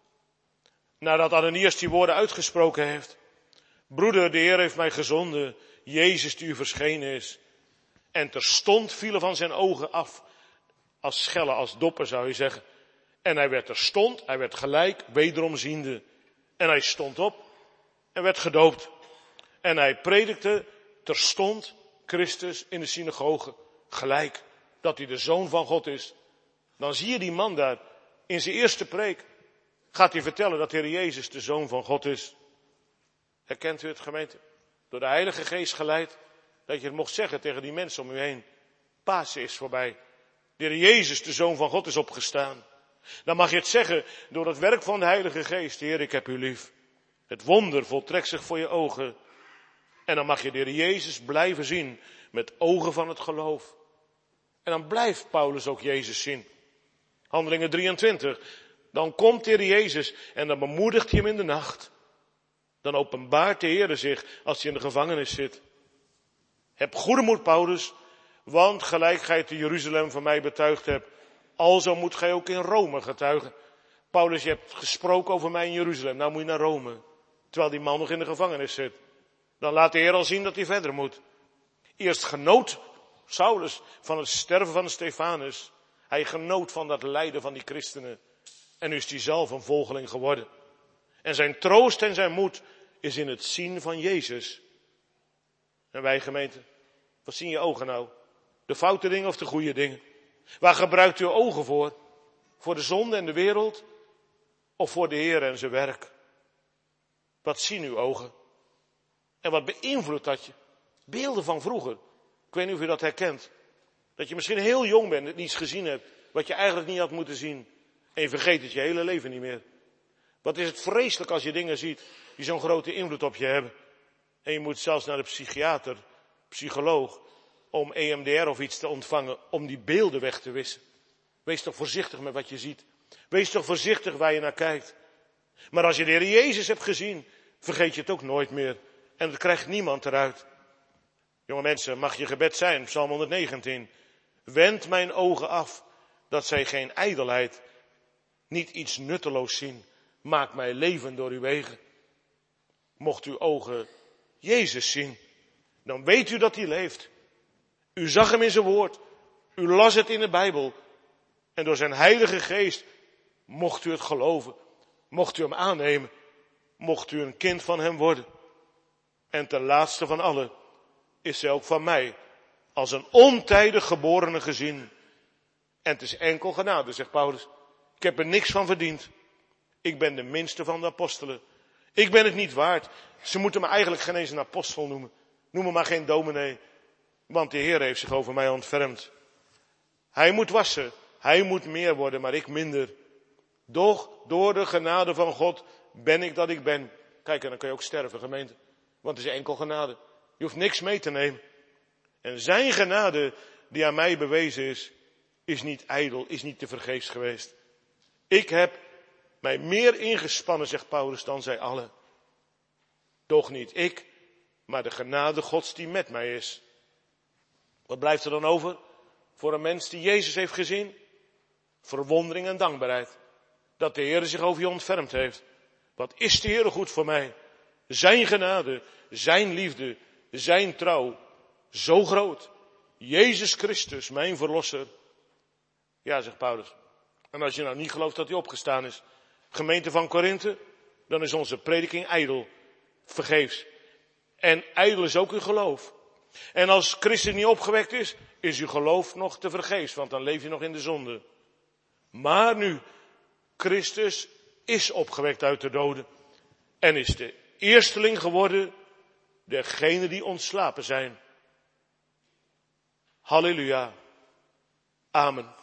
Nadat Ananias die woorden uitgesproken heeft. Broeder, de Heer heeft mij gezonden. Jezus die u verschenen is. En terstond vielen van zijn ogen af. Als schellen, als doppen zou je zeggen. En hij werd terstond, hij werd gelijk, wederom ziende. En hij stond op en werd gedoopt. En hij predikte terstond Christus in de synagoge. Gelijk, dat hij de Zoon van God is. Dan zie je die man daar, in zijn eerste preek, gaat hij vertellen dat de Heer Jezus de Zoon van God is. Herkent u het, gemeente? Door de Heilige Geest geleid, dat je het mocht zeggen tegen die mensen om u heen. Pasen is voorbij. De Heer Jezus, de Zoon van God, is opgestaan. Dan mag je het zeggen door het werk van de Heilige Geest. Heer, ik heb u lief. Het wonder voltrekt zich voor je ogen. En dan mag je de Heer Jezus blijven zien met ogen van het geloof. En dan blijft Paulus ook Jezus zien. Handelingen drieëntwintig. Dan komt de Heer Jezus en dan bemoedigt hij hem in de nacht. Dan openbaart de Heer zich als hij in de gevangenis zit. Heb goede moed, Paulus, want gelijk gij te Jeruzalem van mij betuigd hebt, alzo moet gij ook in Rome getuigen. Paulus, je hebt gesproken over mij in Jeruzalem, nou moet je naar Rome. Terwijl die man nog in de gevangenis zit. Dan laat de Heer al zien dat hij verder moet. Eerst genoot Saulus van het sterven van Stefanus. Hij genoot van dat lijden van die christenen. En nu is hij zelf een volgeling geworden. En zijn troost en zijn moed is in het zien van Jezus. En wij, gemeente, wat zien je ogen nou? De foute dingen of de goede dingen? Waar gebruikt u ogen voor? Voor de zonde en de wereld? Of voor de Heer en zijn werk? Wat zien uw ogen? En wat beïnvloedt dat je? Beelden van vroeger. Ik weet niet of u dat herkent. Dat je misschien heel jong bent en iets gezien hebt wat je eigenlijk niet had moeten zien. En je vergeet het je hele leven niet meer. Wat is het vreselijk als je dingen ziet die zo'n grote invloed op je hebben. En je moet zelfs naar de psychiater, psycholoog, om E M D R of iets te ontvangen, om die beelden weg te wissen. Wees toch voorzichtig met wat je ziet. Wees toch voorzichtig waar je naar kijkt. Maar als je de Heer Jezus hebt gezien, vergeet je het ook nooit meer. En dat krijgt niemand eruit. Jonge mensen, mag je gebed zijn, Psalm honderdnegentien. Wend mijn ogen af, dat zij geen ijdelheid, niet iets nutteloos zien. Maak mij leven door uw wegen. Mocht uw ogen Jezus zien, dan weet u dat hij leeft. U zag hem in zijn woord. U las het in de Bijbel. En door zijn Heilige Geest mocht u het geloven. Mocht u hem aannemen. Mocht u een kind van hem worden. En ten laatste van allen is zij ook van mij als een ontijdig geborene gezien. En het is enkel genade, zegt Paulus. Ik heb er niks van verdiend. Ik ben de minste van de apostelen. Ik ben het niet waard. Ze moeten me eigenlijk geen eens een apostel noemen. Noem me maar geen dominee. Want de Heer heeft zich over mij ontfermd. Hij moet wassen. Hij moet meer worden, maar ik minder. Doch door de genade van God ben ik dat ik ben. Kijk, en dan kun je ook sterven, gemeente. Want het is enkel genade. Je hoeft niks mee te nemen. En zijn genade die aan mij bewezen is, is niet ijdel, is niet te vergeefs geweest. Ik heb mij meer ingespannen, zegt Paulus, dan zij allen. Doch niet ik, maar de genade Gods die met mij is. Wat blijft er dan over voor een mens die Jezus heeft gezien? Verwondering en dankbaarheid. Dat de Heer zich over je ontfermd heeft. Wat is de Heer goed voor mij? Zijn genade, zijn liefde, zijn trouw. Zo groot. Jezus Christus, mijn verlosser. Ja, zegt Paulus. En als je nou niet gelooft dat hij opgestaan is. Gemeente van Korinthe, dan is onze prediking ijdel. Vergeefs. En ijdel is ook uw geloof. En als Christus niet opgewekt is, is uw geloof nog te vergeefs, want dan leef je nog in de zonde. Maar nu, Christus is opgewekt uit de doden en is de eersteling geworden, degenen die ontslapen zijn. Halleluja. Amen.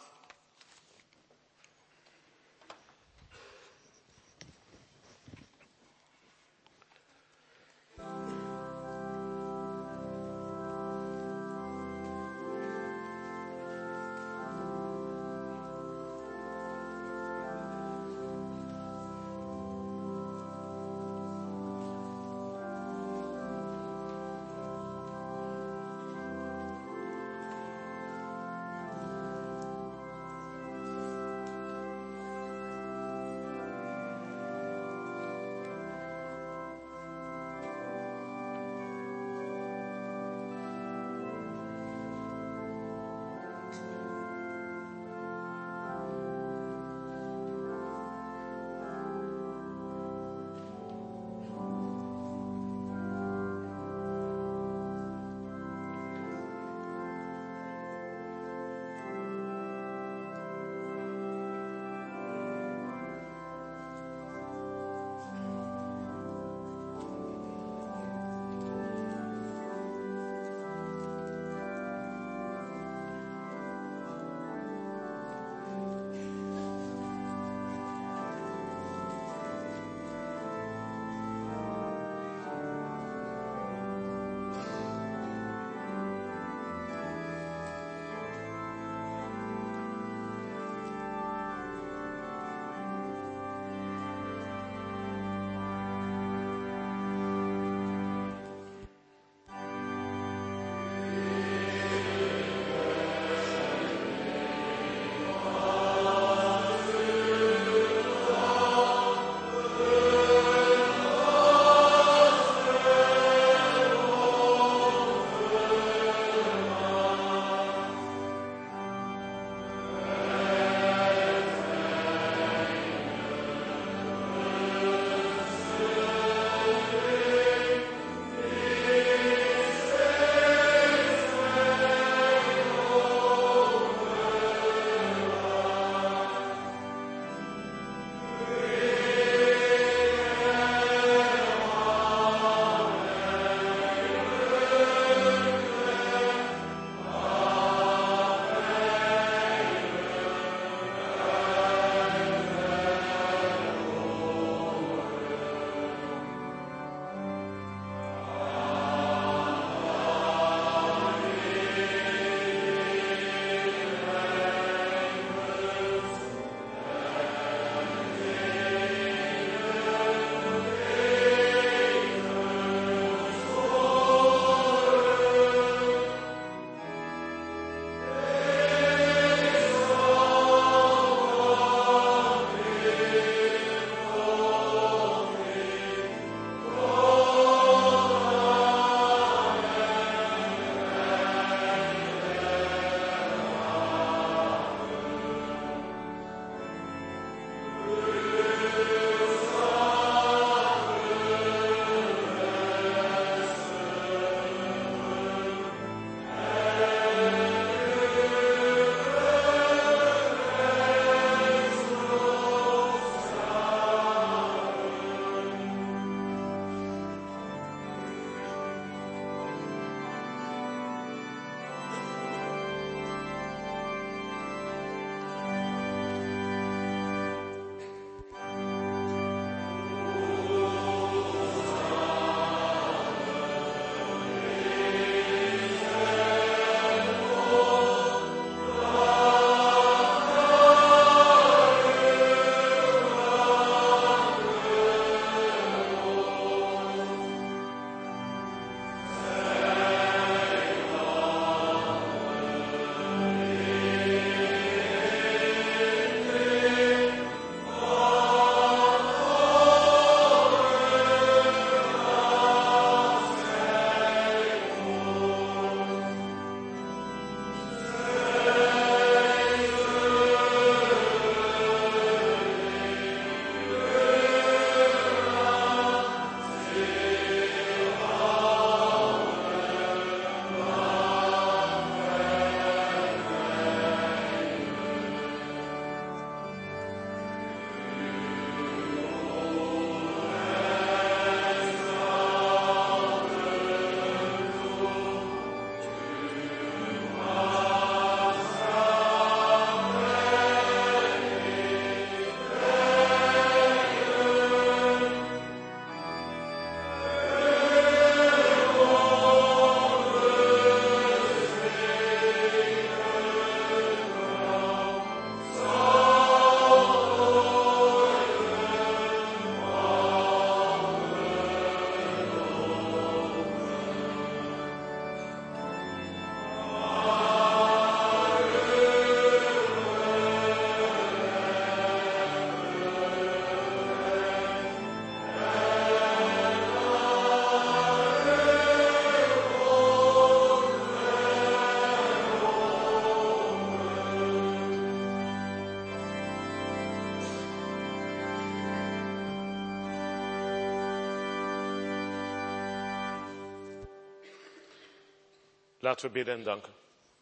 Laten we bidden en danken.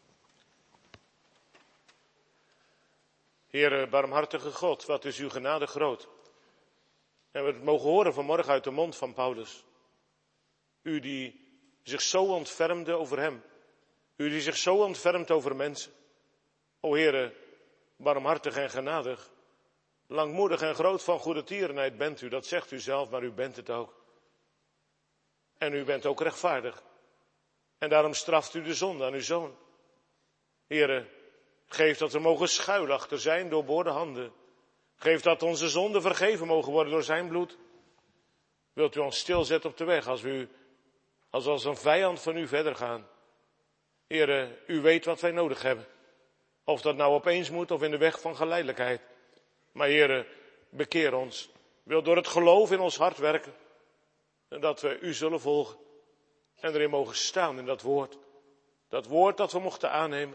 Heere, barmhartige God, wat is uw genade groot. En we het mogen horen vanmorgen uit de mond van Paulus. U die zich zo ontfermde over hem. U die zich zo ontfermt over mensen. O Heere, barmhartig en genadig. Langmoedig en groot van goede tierenheid bent u. Dat zegt u zelf, maar u bent het ook. En u bent ook rechtvaardig. En daarom straft u de zonde aan uw zoon. Heere, geef dat we mogen schuilachter zijn door boorde handen. Geef dat onze zonden vergeven mogen worden door zijn bloed. Wilt u ons stilzetten op de weg als we u, als we als een vijand van u verder gaan. Heere, u weet wat wij nodig hebben. Of dat nou opeens moet of in de weg van geleidelijkheid. Maar Heere, bekeer ons. Wil door het geloof in ons hart werken. En dat we u zullen volgen. En erin mogen staan in dat woord. Dat woord dat we mochten aannemen.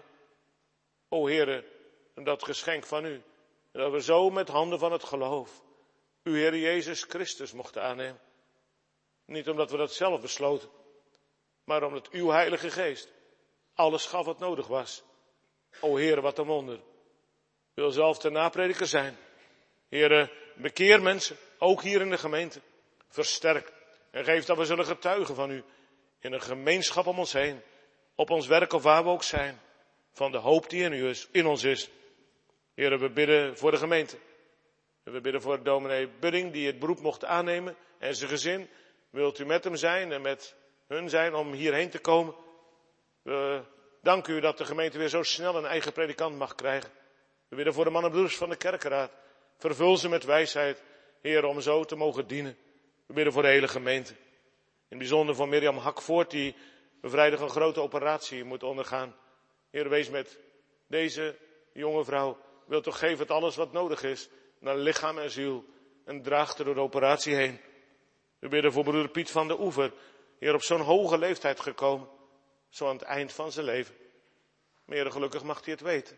O Heere, dat geschenk van u. En dat we zo met handen van het geloof. Uw Heer Jezus Christus mochten aannemen. Niet omdat we dat zelf besloten. Maar omdat uw Heilige Geest alles gaf wat nodig was. O Heere, wat een wonder. Wil zelf de naprediker zijn. Heere, bekeer mensen, ook hier in de gemeente. Versterk en geef dat we zullen getuigen van u. In een gemeenschap om ons heen. Op ons werk of waar we ook zijn. Van de hoop die in u is, in ons is. Heere, we bidden voor de gemeente. We bidden voor dominee Budding die het beroep mocht aannemen. En zijn gezin. Wilt u met hem zijn en met hun zijn om hierheen te komen. We danken u dat de gemeente weer zo snel een eigen predikant mag krijgen. We bidden voor de mannen en broeders van de kerkenraad. Vervul ze met wijsheid, Heer, om zo te mogen dienen. We bidden voor de hele gemeente. In het bijzonder voor Mirjam Hakvoort, die vrijdag een grote operatie moet ondergaan. Heer, wees met deze jonge vrouw. Wil toch geven het alles wat nodig is, naar lichaam en ziel. En draagt er door de operatie heen. We bidden voor broeder Piet van de Oever. Heer, op zo'n hoge leeftijd gekomen. Zo aan het eind van zijn leven. Maar Heer, gelukkig mag hij het weten.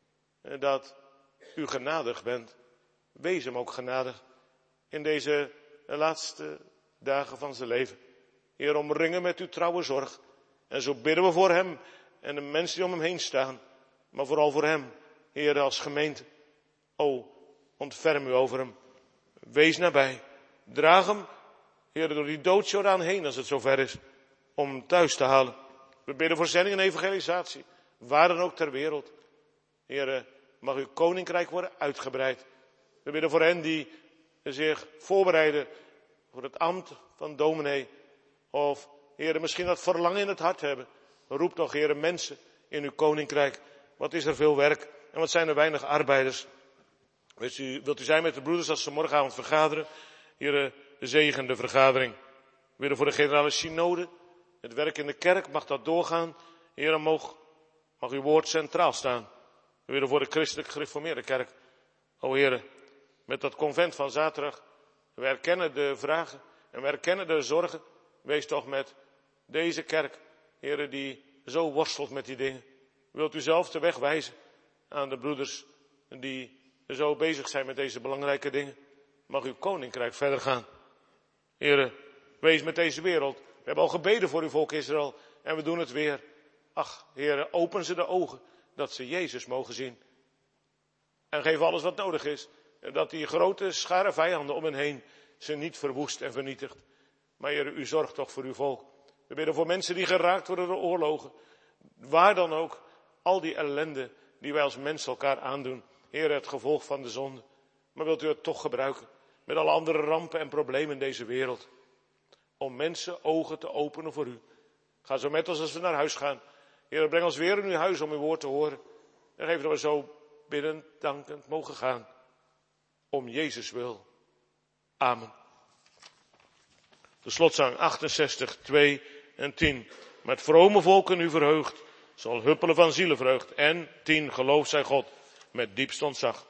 Dat u genadig bent. Wees hem ook genadig. In deze laatste dagen van zijn leven. Heer, omringen met uw trouwe zorg. En zo bidden we voor hem. En de mensen die om hem heen staan. Maar vooral voor hem. Heer, als gemeente. O, ontferm u over hem. Wees nabij. Draag hem, Heer, door die doodsjordaan heen als het zover is. Om hem thuis te halen. We bidden voor zending en evangelisatie. Waar dan ook ter wereld. Heer, mag uw koninkrijk worden uitgebreid. We bidden voor hen die zich voorbereiden voor het ambt van dominee. Of, Heer, misschien dat verlangen in het hart hebben. Roep toch, Heer, mensen in uw koninkrijk. Wat is er veel werk en wat zijn er weinig arbeiders. Wilt u, wilt u zijn met de broeders als ze morgenavond vergaderen? Heer, zegen de vergadering. We bidden voor de generale synode. Het werk in de kerk, mag dat doorgaan. Heer, mag, mag uw woord centraal staan. We bidden voor de christelijk gereformeerde kerk. O Heer, met dat convent van zaterdag. We herkennen de vragen en we herkennen de zorgen. Wees toch met deze kerk, Heer, die zo worstelt met die dingen. Wilt u zelf de weg wijzen aan de broeders die zo bezig zijn met deze belangrijke dingen. Mag uw koninkrijk verder gaan. Heer, wees met deze wereld. We hebben al gebeden voor uw volk Israël en we doen het weer. Ach, Heer, open ze de ogen dat ze Jezus mogen zien. En geef alles wat nodig is. Dat die grote schare vijanden om hen heen ze niet verwoest en vernietigt. Maar Heer, u zorgt toch voor uw volk. We bidden voor mensen die geraakt worden door oorlogen. Waar dan ook, al die ellende die wij als mensen elkaar aandoen. Heer, het gevolg van de zonde. Maar wilt u het toch gebruiken met alle andere rampen en problemen in deze wereld. Om mensen ogen te openen voor u. Ga zo met ons als we naar huis gaan. Heer, breng ons weer in uw huis om uw woord te horen. En geef dat we zo biddend, dankend mogen gaan. Om Jezus wil. Amen. De slotzang achtenzestig, twee en tien. Met vrome volken u verheugt, zal huppelen van zielenvreugd. En tien, geloof zij God, met diepst ontzag.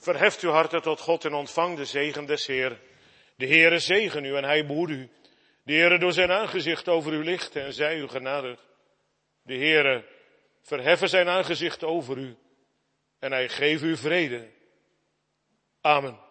Verheft uw harten tot God en ontvang de zegen des Heer. De Heere zegen u en hij behoede u. De Heere door zijn aangezicht over u licht en zij u genadig. De Heere verheffen zijn aangezicht over u en hij geeft u vrede. Amen.